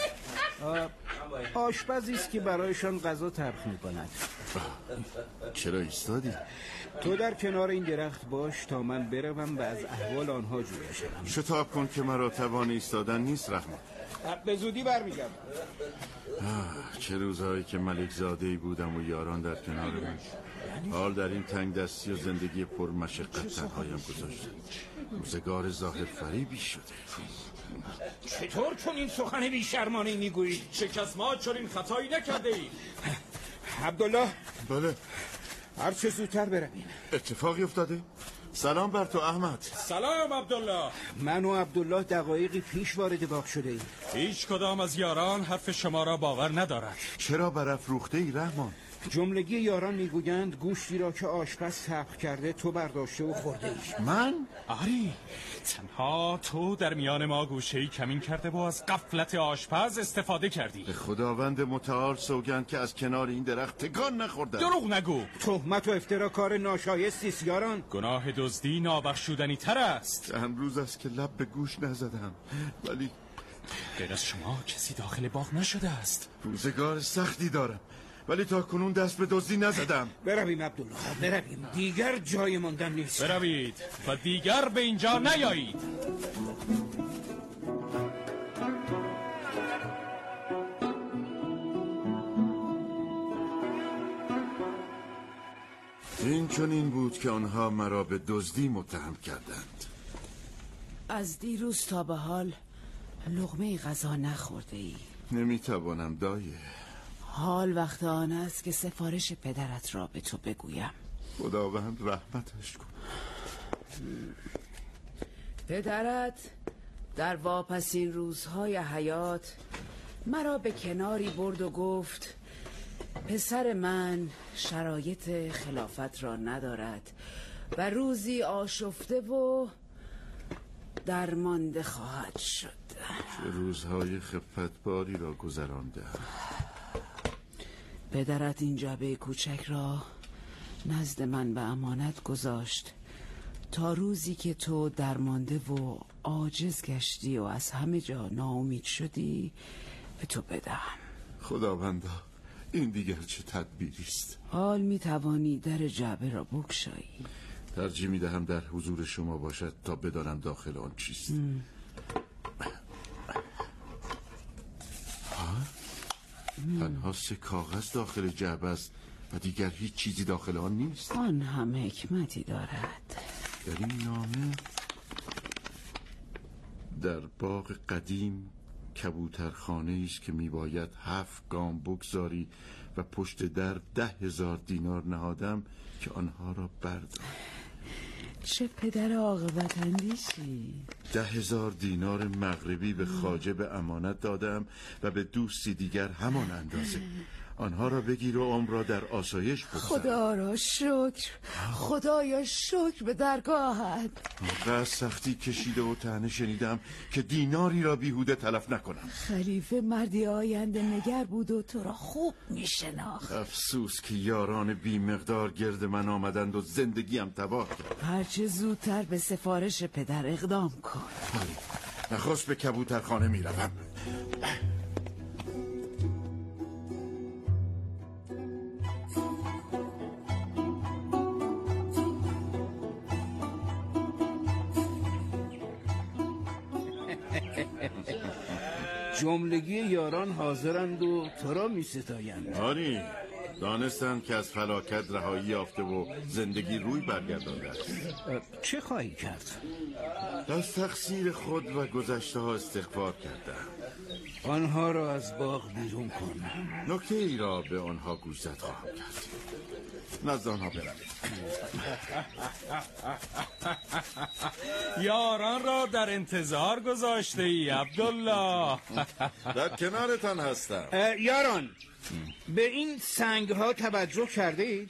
آشپزی است که برایشان غذا طبخ می‌کند. چرا ایستادی؟ تو در کنار این درخت باش تا من بروم و از احوال آنها جویا شوم. شتاب کن که مرا توان ایستادن نیست رحمان. به زودی برمیگردم. چه روزهایی که ملک زاده‌ای بودم و یاران در کنار من. حال در این تنگ دستی و زندگی پر مشقت تنهایم گذاشتم. روزگار ظاهر فریبی شده. چطور چون این سخن بی شرمانه میگویی؟ چه کس ما چون این خطایی نکرده ای؟ عبدالله. بله. هر چه زودتر برویم. اتفاقی افتاده؟ سلام بر تو احمد. سلام عبدالله. من و عبدالله دقایقی پیش وارد باغ شده ایم. هیچ کدام از یاران حرف شما را باور ندارد. چرا برافروخته ای رحمان؟ جملگی یاران میگویند گوشتی را که آشپز طبخ کرده تو برداشته و خورده ای. من؟ آری، تنها تو در میان ما گوشه‌ای کمین کرده و از غفلت آشپز استفاده کردی. به خداوند متعال سوگند که از کنار این درخت تکان نخوردم. دروغ نگو. تهمت و افترا کار ناشایستی است یاران. گناه دزدی نابخشودنی تر است. امروز است که لب به گوش نزدم ولی غیر از شما کسی داخل باغ نشده است. روزگار سختی دارم ولی تا کنون دست به دزدی نزدم. برویم عبدالله، برویم. دیگر جای ماندن نیست. بروید و دیگر به اینجا نیایید. این چون این بود که آنها مرا به دزدی متهم کردند. از دیروز تا به حال لقمه غذا نخورده ای. نمیتوانم دایه. حال وقت آن است که سفارش پدرت را به تو بگویم. خداوند رحمتش کن. پدرت در واپسین روزهای حیات مرا به کناری برد و گفت پسر من شرایط خلافت را ندارد و روزی آشفته و درمانده خواهد شد. چه روزهای خفتباری را گذرانده. پدرت این جعبه کوچک را نزد من به امانت گذاشت تا روزی که تو درمانده و عاجز گشتی و از همه جا ناامید شدی به تو بدهم. خداوندا این دیگر چه تدبیری است؟ حال می توانی در جعبه را بگشایی. ترجیح می دهم در حضور شما باشد تا بدانم داخل آن چیست. تنها سه کاغذ داخل جعبه است و دیگر هیچ چیزی داخل آن نیست. آن هم حکمتی دارد. در این نامه در باغ قدیم کبوترخانه است که میباید هفت گام بگذاری و پشت در ده هزار دینار نهادم که آنها را بردار. چه پدر عاقبت اندیشی. ده هزار دینار مغربی به خواجه به امانت دادم و به دوستی دیگر همان اندازه. آنها را بگیر و عمر را در آسایش بگذار. خدا را شکر، خدایا شکر به درگاهت. آنقدر سختی کشیده و طعنه شنیدم که دیناری را بیهوده تلف نکنم. خلیفه مردی آینده نگر بود و تو را خوب میشناخت. افسوس که یاران بی مقدار گرد من آمدند و زندگیم تباه کرد. هرچه زودتر به سفارش پدر اقدام کن. نخست به کبوترخانه میروم. جملگی یاران حاضرند و تو را می ستایند. آری دانستند که از فلاکت رهایی یافته و زندگی روی برگردانده است. چه خواهی کرد؟ از تقصیر خود و گذشته ها استغفار کردم. آنها را از باغ بیرون کن. نکته ای را به آنها گوشزد خواهم کرد. نزد آنها بروید. یاران را در انتظار گذاشته ای عبدالله. در کنارتان هستم. یاران به این سنگ ها توجه کرده اید؟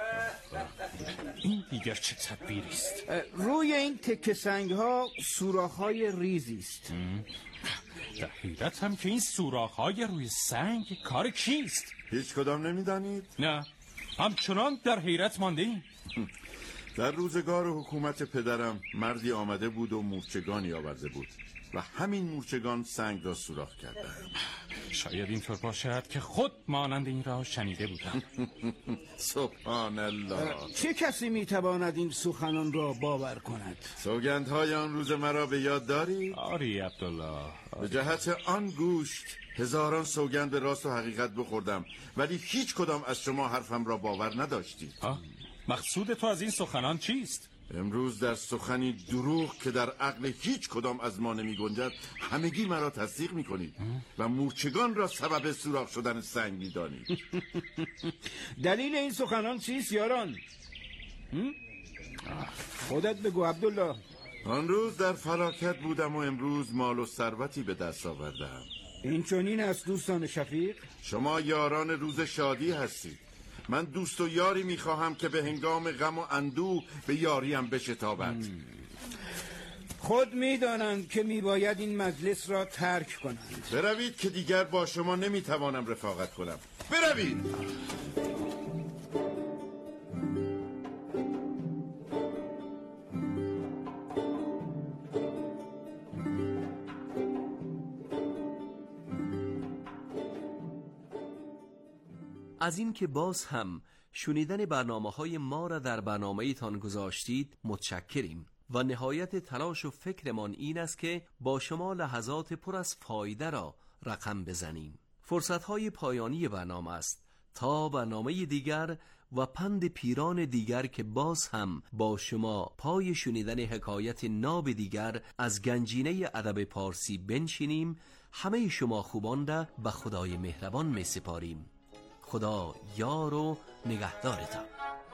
این دیگر چه تدبیری است؟ روی این تکه سنگ ها سوراخ های ریزی است. در حیرت هم که این سوراخ های روی سنگ کار کیست؟ هیچ کدام نمیدانید؟ نه، همچنان در حیرت مانده ایم. در روزگار حکومت پدرم مردی آمده بود و مورچگانی آورده بود و همین مورچگان سنگ را سوراخ کرده. شاید اینطور باشد که خود مانند این را شنیده بودم. سبحان الله. چه کسی میتواند این سخنان را باور کند؟ سوگندهای آن روز مرا به یاد داری؟ آری عبدالله. به جهت آن گوشت هزاران سوگند به راست و حقیقت بخوردم ولی هیچ کدام از شما حرفم را باور نداشتید. مقصود تو از این سخنان چیست؟ امروز در سخنی دروغ که در عقل هیچ کدام از ما نمی گنجد همگی مرا تصدیق می کنید و مورچگان را سبب سوراخ شدن سنگ می دانید. دلیل این سخنان چیست یاران؟ خودت بگو عبدالله. آن روز در فلاکت بودم و امروز مال و ثروتی به دست آوردم. این چنین است دوستان شفیق؟ شما یاران روز شادی هستید. من دوست و یاری میخواهم که به هنگام غم و اندوه به یاریم بشتابد. خود میدانند که میباید این مجلس را ترک کنند. بروید که دیگر با شما نمیتوانم رفاقت کنم. بروید. از این که باز هم شنیدن برنامه های ما را در برنامه تان گذاشتید متشکریم و نهایت تلاش و فکرمان این است که با شما لحظات پر از فایده را رقم بزنیم. فرصت های پایانی برنامه است تا برنامه دیگر و پند پیران دیگر که باز هم با شما پای شنیدن حکایت ناب دیگر از گنجینه ادب پارسی بنشینیم، همه شما خوبان را به خدای مهربان می سپاریم. خدا یار و نگهدارتان.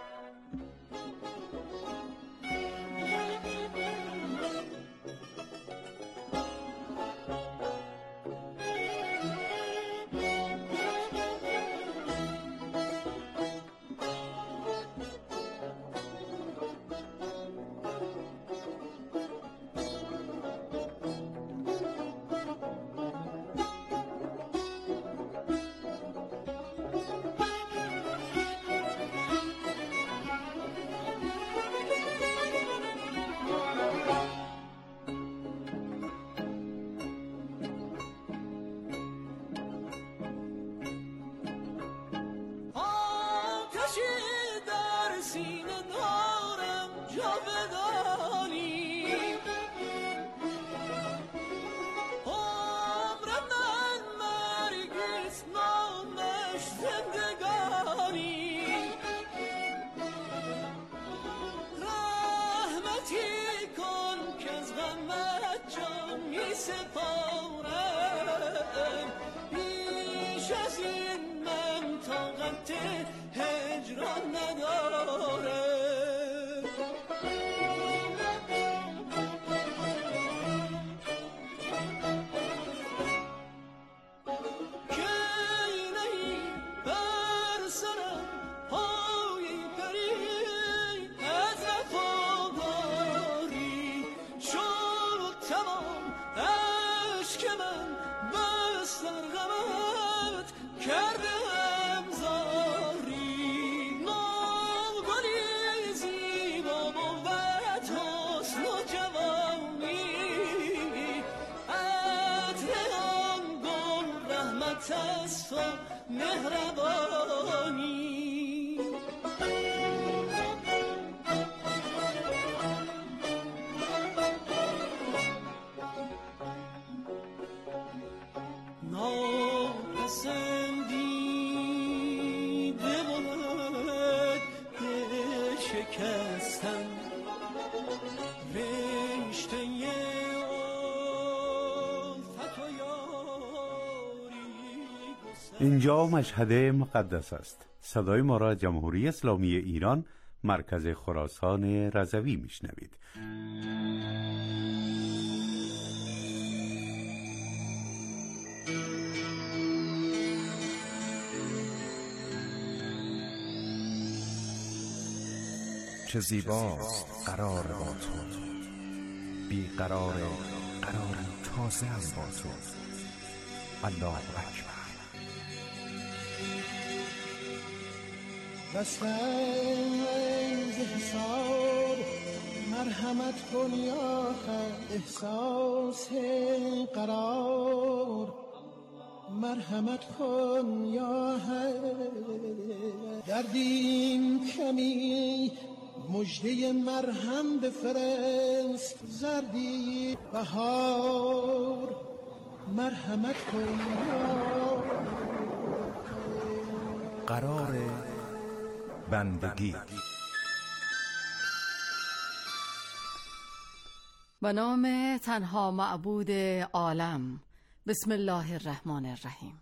اینجا مشهد مقدس است. صدای ما را جمهوری اسلامی ایران، مرکز خراسان رضوی میشنوید. چه زیباست قرار با تو، بی قرار قرار تازه هم با تو. الله اکبر. بستن ز حساب مرحمت کن یا خیر، احساس قرار مرحمت کن یا خیر. دردیم کمی مژده مرهم بفرست، زردی بهار مرحمت کن یا قرار بندگی. به نام تنها معبود عالم. بسم الله الرحمن الرحیم.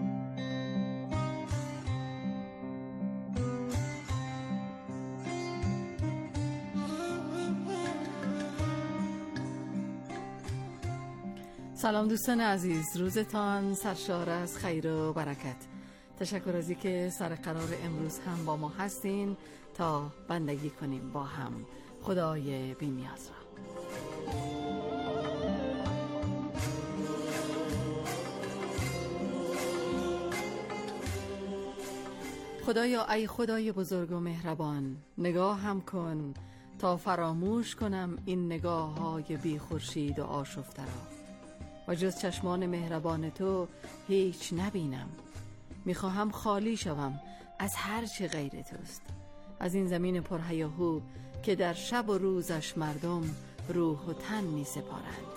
سلام دوستان عزیز، روزتان سرشار از خیر و برکت. تشکر از اینکه سر قرار امروز هم با ما هستین تا بندگی کنیم با هم خدای بی نیاز را. خدایا ای خدای بزرگ و مهربان، نگاه هم کن تا فراموش کنم این نگاه های بی خورشید و آشفته را و جز چشمان مهربان تو هیچ نبینم. میخواهم خالی شوم از هر چه غیر توست، از این زمین پرهیاهو که در شب و روزش مردم روح و تن می سپارند.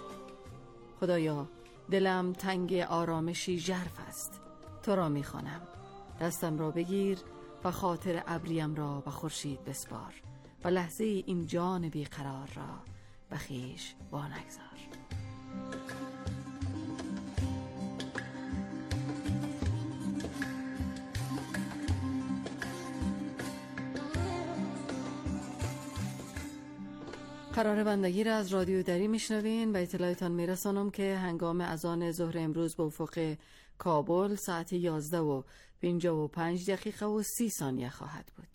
خدایا دلم تنگ آرامشی ژرف است، تو را میخوانم دستم را بگیر و خاطر ابریم را به خورشید بسپار و لحظه این جان بیقرار را به خویش وانگذار. قرار بندگی را از رادیو دری میشنوین و اطلاعتان میرسانم که هنگام اذان ظهر امروز به افق کابل ساعت یازده و پنجاه و پنج دقیقه و سی ثانیه خواهد بود.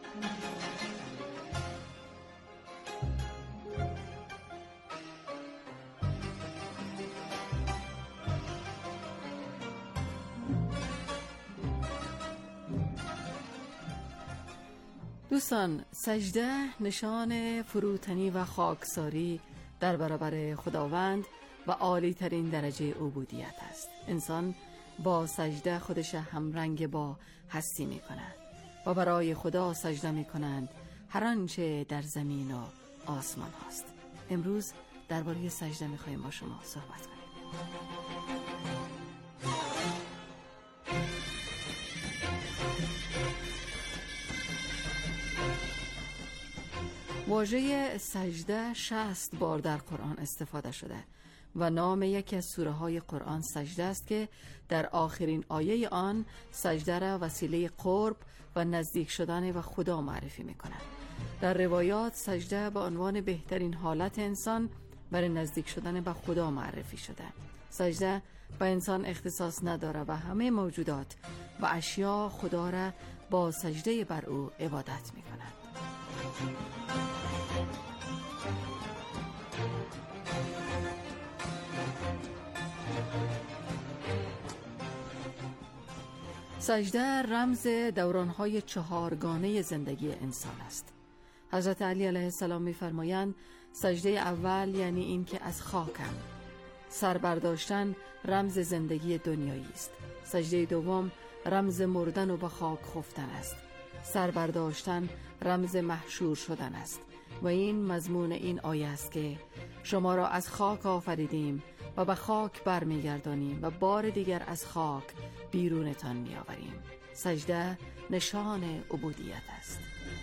دوستان، سجده نشان فروتنی و خاکساری در برابر خداوند و عالی ترین درجه عبودیت است. انسان با سجده خودش همرنگ با هستی می کند و برای خدا سجده می کنند هر آنچه در زمین و آسمان هست. امروز درباره سجده می خواهیم با شما صحبت کنیم. واژه سجده شصت بار در قرآن استفاده شده و نام یکی از سوره های قرآن سجده است که در آخرین آیه آن سجده را وسیله قرب و نزدیک شدن به خدا معرفی می کند. در روایات سجده به عنوان بهترین حالت انسان برای نزدیک شدن به خدا معرفی شده. سجده به انسان اختصاص نداره و همه موجودات و اشیا خدا را با سجده بر او عبادت می کنند. سجده رمز دورانهای چهارگانه زندگی انسان است. حضرت علی علیه السلام می‌فرمایند سجده اول یعنی این که از خاکم. سر برداشتن رمز زندگی دنیایی است. سجده دوم رمز مردن و به خاک خفتن است. سر برداشتن رمز محشور شدن است و این مضمون این آیه است که شما را از خاک آفریدیم و به خاک برمیگردانیم و بار دیگر از خاک بیرونتان میآوریم. سجده نشان عبودیت است.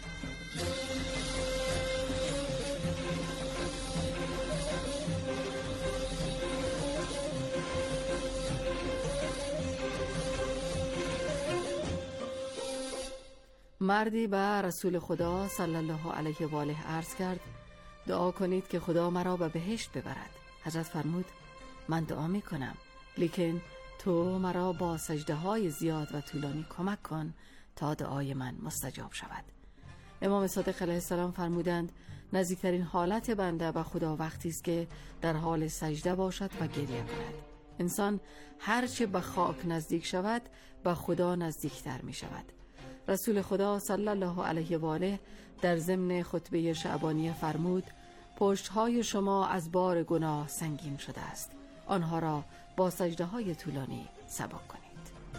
مردی به رسول خدا صلی الله علیه و آله عرض کرد دعا کنید که خدا مرا به بهشت ببرد. حضرت فرمود من دعا می کنم، لیکن تو مرا با سجده های زیاد و طولانی کمک کن تا دعای من مستجاب شود. امام صادق علیه السلام فرمودند نزدیکترین حالت بنده به خدا وقتی است که در حال سجده باشد و گریه کند. انسان هرچه به خاک نزدیک شود به خدا نزدیکتر می شود. رسول خدا صلی الله علیه و آله در ضمن خطبه شعبانی فرمود پشت‌های شما از بار گناه سنگین شده است، آنها را با سجده‌های طولانی سبک کنید.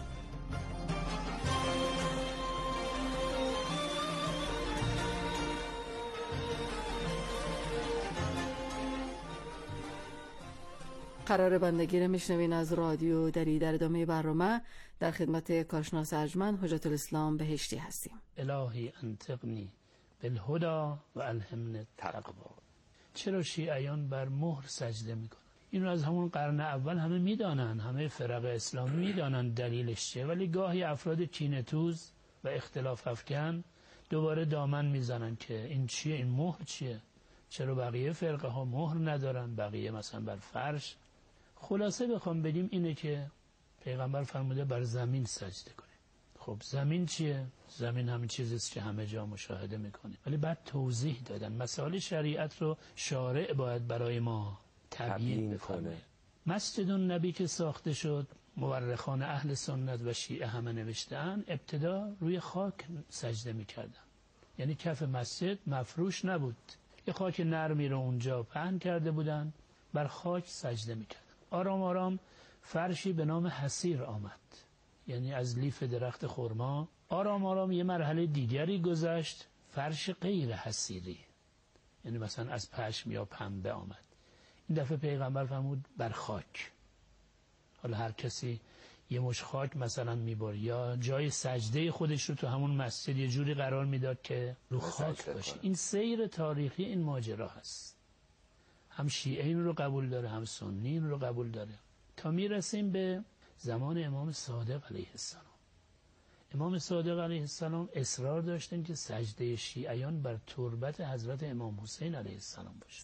قرار بندگی را میشنوین از رادیو دری. در ادامه برنامه در خدمت کارشناس ارجمند حجت الاسلام بهشتی هستیم. الهی انطقنی بالهدى و الهمنی التقوا. چرا شیعیان بر مهر سجده میکنن؟ اینو از همون قرن اول همه میدانن، همه فرق اسلامی میدانن دلیلش چیه، ولی گاهی افراد کینه‌توز و اختلاف افکن دوباره دامن میزنن که این چیه، این مهر چیه، چرا بقیه فرقه ها مهر ندارن، بقیه مثلا بر فرش. خلاصه بخوام بگیم اینه که پیغمبر فرموده بر زمین سجده کنیم. خب زمین چیه؟ زمین همین چیزیست که همه جا مشاهده میکنیم، ولی بعد توضیح دادن مسائل شریعت رو شارع باید برای ما تبیین بکنه. مسجد النبی که ساخته شد، مورخان اهل سنت و شیعه همه نوشتن ابتدا روی خاک سجده میکردن، یعنی کف مسجد مفروش نبود، یه خاک نرمی رو اونجا پهن کرده بودن، بر خاک سجده میکردن. آرام آرام فرشی به نام حصیر آمد، یعنی از لیف درخت خرما. آرام آرام یه مرحله دیگری گذشت، فرش غیر حصیری، یعنی مثلا از پشم یا پنبه آمد. این دفعه پیغمبر فرمود بر خاک. حالا هر کسی یه مش خاک مثلا میبرد یا جای سجده خودش رو تو همون مسجد یه جوری قرار میداد که رو خاک باشه. این سیر تاریخی این ماجرا هست. هم شیعه این رو قبول داره، هم سنی این رو قبول داره، تا میرسیم به زمان امام صادق علیه السلام. امام صادق علیه السلام اصرار داشتن که سجده شیعیان بر تربت حضرت امام حسین علیه السلام باشه.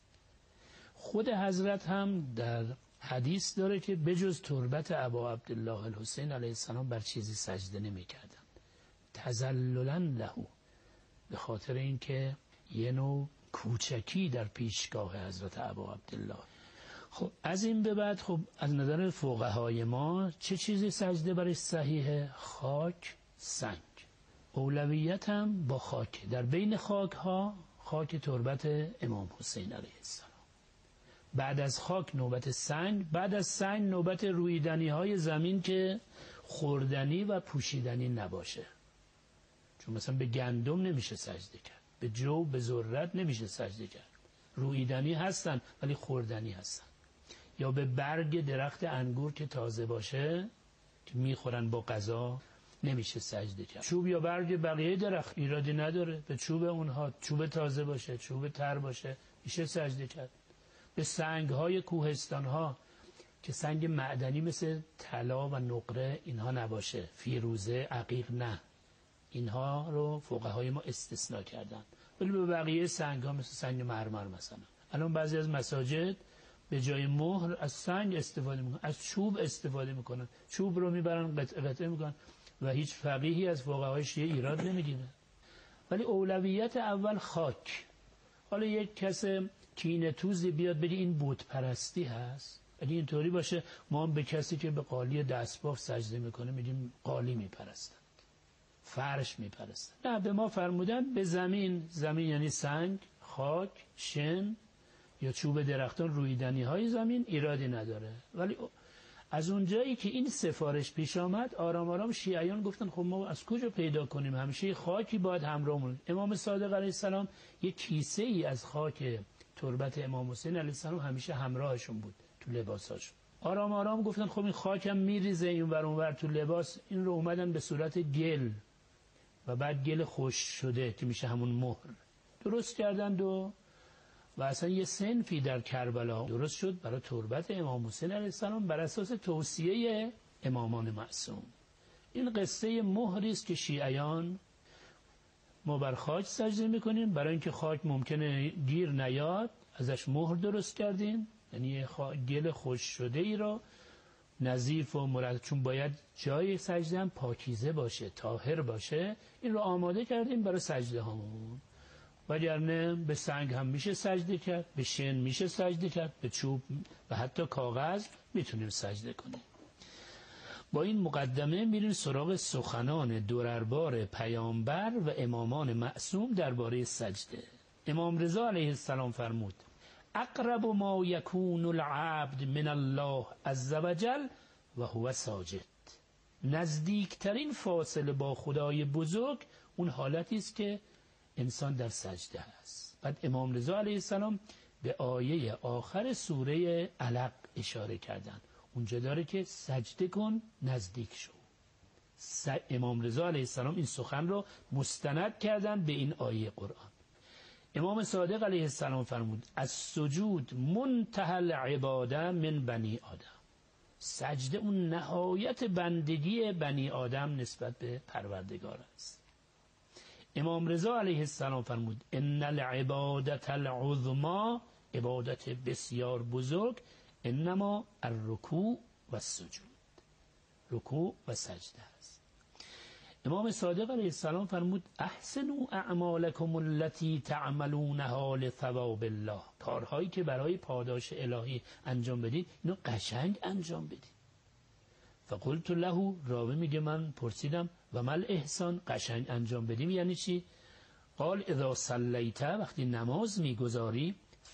خود حضرت هم در حدیث داره که بجز تربت ابا عبدالله الحسین علیه السلام بر چیزی سجده نمی کردن، تذللا له، به خاطر اینکه یه نوع کوچکی در پیشگاه حضرت ابا عبدالله. خب از این به بعد خب از نظر فقهای ما چه چیزی سجده برش صحیحه؟ خاک، سنگ. اولویت هم با خاک، در بین خاک ها خاک تربت امام حسین علیه السلام، بعد از خاک نوبت سنگ، بعد از سنگ نوبت رویدنی های زمین که خوردنی و پوشیدنی نباشه. چون مثلا به گندم نمیشه سجده کرد، به جو، به ذرت نمیشه سجده کرد، رویدنی هستن ولی خوردنی هستن. یا به برگ درخت انگور که تازه باشه که میخورن با غذا نمیشه سجده کرد. چوب یا برگ بقیه درخت ایرادی نداره، به چوب اونها، چوب تازه باشه، چوب تر باشه، میشه سجده کرد. به سنگ های کوهستان ها که سنگ معدنی مثل طلا و نقره اینها نباشه، فیروزه، عقیق، نه، اینها رو فقهای ما استثناء کردن. ولی به بقیه سنگ ها مثل سنگ مرمر مثلا، الان بعضی از مساجد به جای مهر از سنگ استفاده میکنن، از چوب استفاده میکنن، چوب رو میبرن قطعه قطعه میکنن و هیچ فقیهی از فقهای شیعه ایراد نمیگیره. ولی اولویت اول خاک. حالا یک کس کینه توزی بیاد بگه این بت پرستی هست، اگه اینطوری باشه ما هم به کسی که به قالی دستباف سجده میکنه میگیم قالی میپرستن، فرش میپرستن. نه، به ما فرمودن به زمین. زمین یعنی سنگ، خاک، شن یا چوب درختان، رویدنی های زمین ایرادی نداره. ولی از اونجایی که این سفارش پیش آمد آرام آرام شیعیان گفتن خب ما از کجا پیدا کنیم، همیشه خاکی باید همراهمون. امام صادق علیه السلام یک کیسه ای از خاک تربت امام حسین علیه السلام همیشه همراهشون بود تو لباساشون. آرام آرام گفتن خب این خاکم میریزه این ور اون ور تو لباس، این رو اومدن به صورت گل و بعد گل خوش شده که میشه همون مهر درست کردند و و اصلا یه صنفی در کربلا درست شد برای تربت امام حسین علیه السلام بر اساس توصیه امامان معصوم. این قصه مهری است که شیعیان ما بر خاک سجده میکنیم، برای اینکه خاک ممکنه گیر نیاد ازش مهر درست کردیم، یعنی گل خوش شده ای را نظیف و مرتب، چون باید جای سجده هم پاکیزه باشه، طاهر باشه، این رو آماده کردیم برای سجده هامون. وگرنه به سنگ هم میشه سجده کرد، به شن میشه سجده کرد، به چوب و حتی کاغذ میتونیم سجده کنیم. با این مقدمه میریم سراغ سخنان درربار پیامبر و امامان معصوم درباره سجده. امام رضا علیه السلام فرمود اقرب ما یکون العبد من الله عز وجل و هو ساجد. نزدیکترین فاصله با خدای بزرگ اون حالتی است که انسان در سجده است. بعد امام رضا علیه السلام به آیه آخر سوره علق اشاره کردن، اونجا داره که سجده کن نزدیک شو. س... امام رضا علیه السلام این سخن رو مستند کردن به این آیه قرآن. امام صادق علیه السلام فرمود از سجود منتهى العباده من بنی آدم. سجده اون نهایت بندگی بنی آدم نسبت به پروردگار است. امام رضا علیه السلام فرمود ان العبادة العظما، عبادت بسیار بزرگ، انما الرکوع و السجود، رکوع و سجده است. امام صادق علیه السلام فرمود احسنوا اعمالکم التي تعملونها لثواب الله. کارهایی که برای پاداش الهی انجام بدید اینو قشنگ انجام بدید. فقلت له، راوی میگه من پرسیدم و مل احسان، قشنگ انجام بدیم یعنی چی؟ قال اذا صلیت، وقتی نماز میگذاری،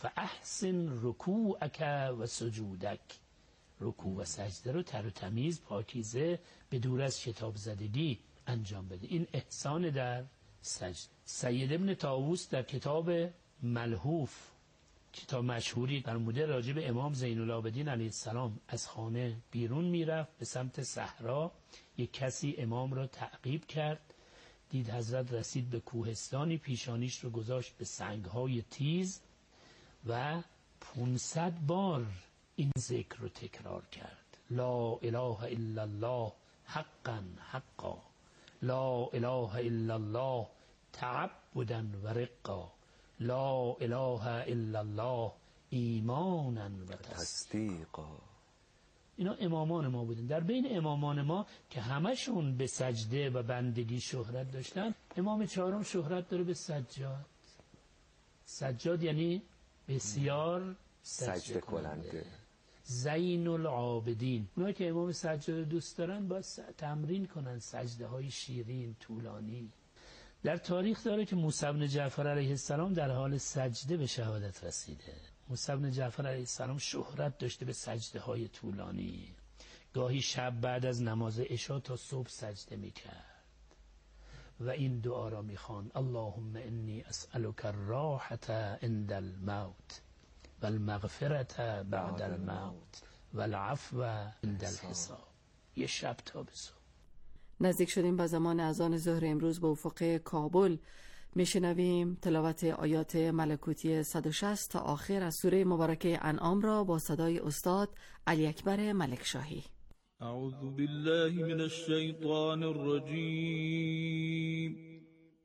فاحسن رکوعک و سجودک، رکوع و سجده رو تر و تمیز، پاکیزه، به دور از شتاب زدگی انجام بده. این احسان در سجده. سید ابن طاووس در کتاب ملحوف کتاب مشهوری فرموده راجع به امام زین العابدین علیه السلام از خانه بیرون میرفت به سمت صحرا، یک کسی امام را تعقیب کرد، دید حضرت رسید به کوهستانی، پیشانیش رو گذاشت به سنگهای تیز و پانصد بار این ذکر رو تکرار کرد. لا اله الا الله حقا حقا، لا اله الا الله تعبدا و رقا، لا اله الا الله ایمانا و تصدیقا. اینا امامان ما بودن. در بین امامان ما که همشون به سجده و بندگی شهرت داشتن، امام چهارم شهرت داره به سجاد. سجاد یعنی بسیار سجده کننده، زین العابدین. اونایی که امام سجاد دوست دارن باید تمرین کنن سجده های شیرین طولانی. در تاریخ داره که موسی بن جعفر علیه السلام در حال سجده به شهادت رسیده. موسی بن جعفر علیه السلام شهرت داشته به سجده های طولانی، گاهی شب بعد از نماز عشا تا صبح سجده میکرد و این دعا را میخوان: اللهم انی اسألک الراحة عند الموت والمغفرة بعد الموت والعفو عند الحساب. یه شب تا به صبح. نزدیک شدیم به زمان اذان ظهر. امروز به افق کابل میشنویم تلاوت آیات ملکوتی صد و شصت تا آخر از سوره مبارکه انعام را با صدای استاد علی اکبر ملکشاهی. اعوذ بالله من الشیطان الرجیم.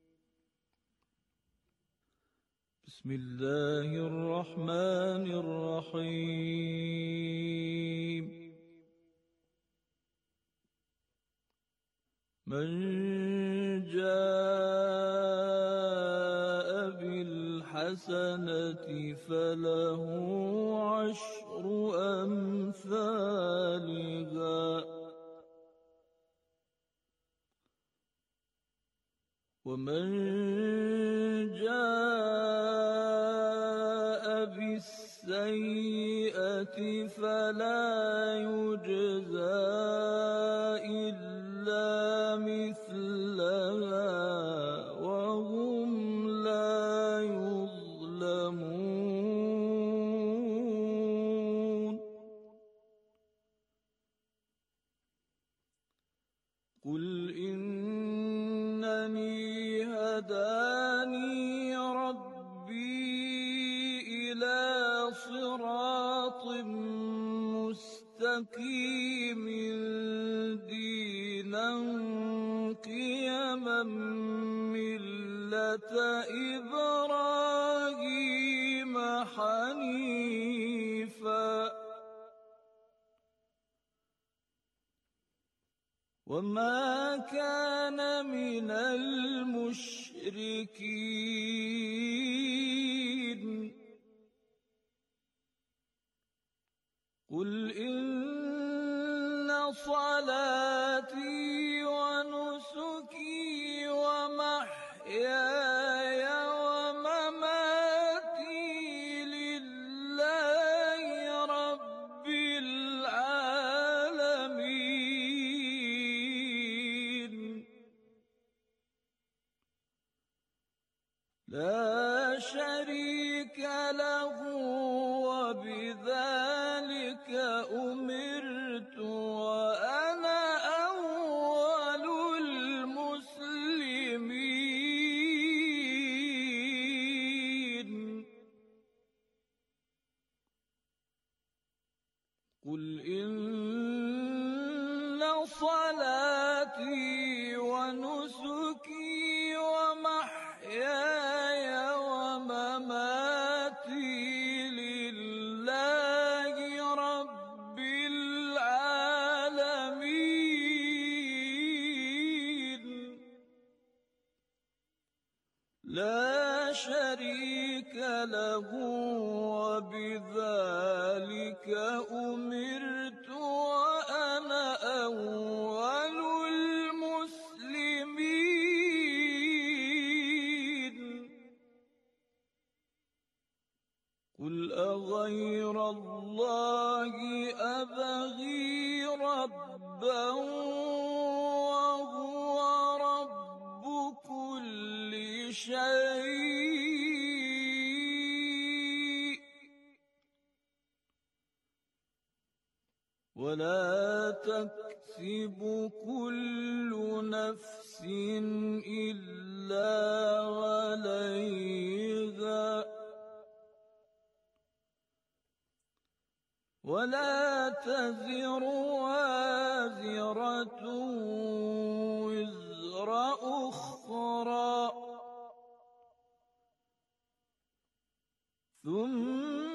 بسم الله الرحمن الرحیم. من جاء بالحسنة فله عشر أمثالها ومن جاء بالسيئة فلا يجزى إلا مثلها وهم لا يظلمون. قل إنني هداني ربي إلى صراط مستقيم دينا قيما ملة إبراهيم حنيفا وما كان من المشركين. قل إن صلاتي ونسكي ومحياي ومماتي لله رب العالمين لا شريك له وبذلك أمرت وأنا أول المسلمين. قل إن صلاتي ونسكي ومحياي ومماتي لله رب العالمين لا شريك له وبذلك أمرت وأنا أول المسلمين. قل أغير الله أبغي ربا وهو رب كل شيء ولا تكسب كل نفس إلا عليها ولا تزر وازرة وزر أخرى ثم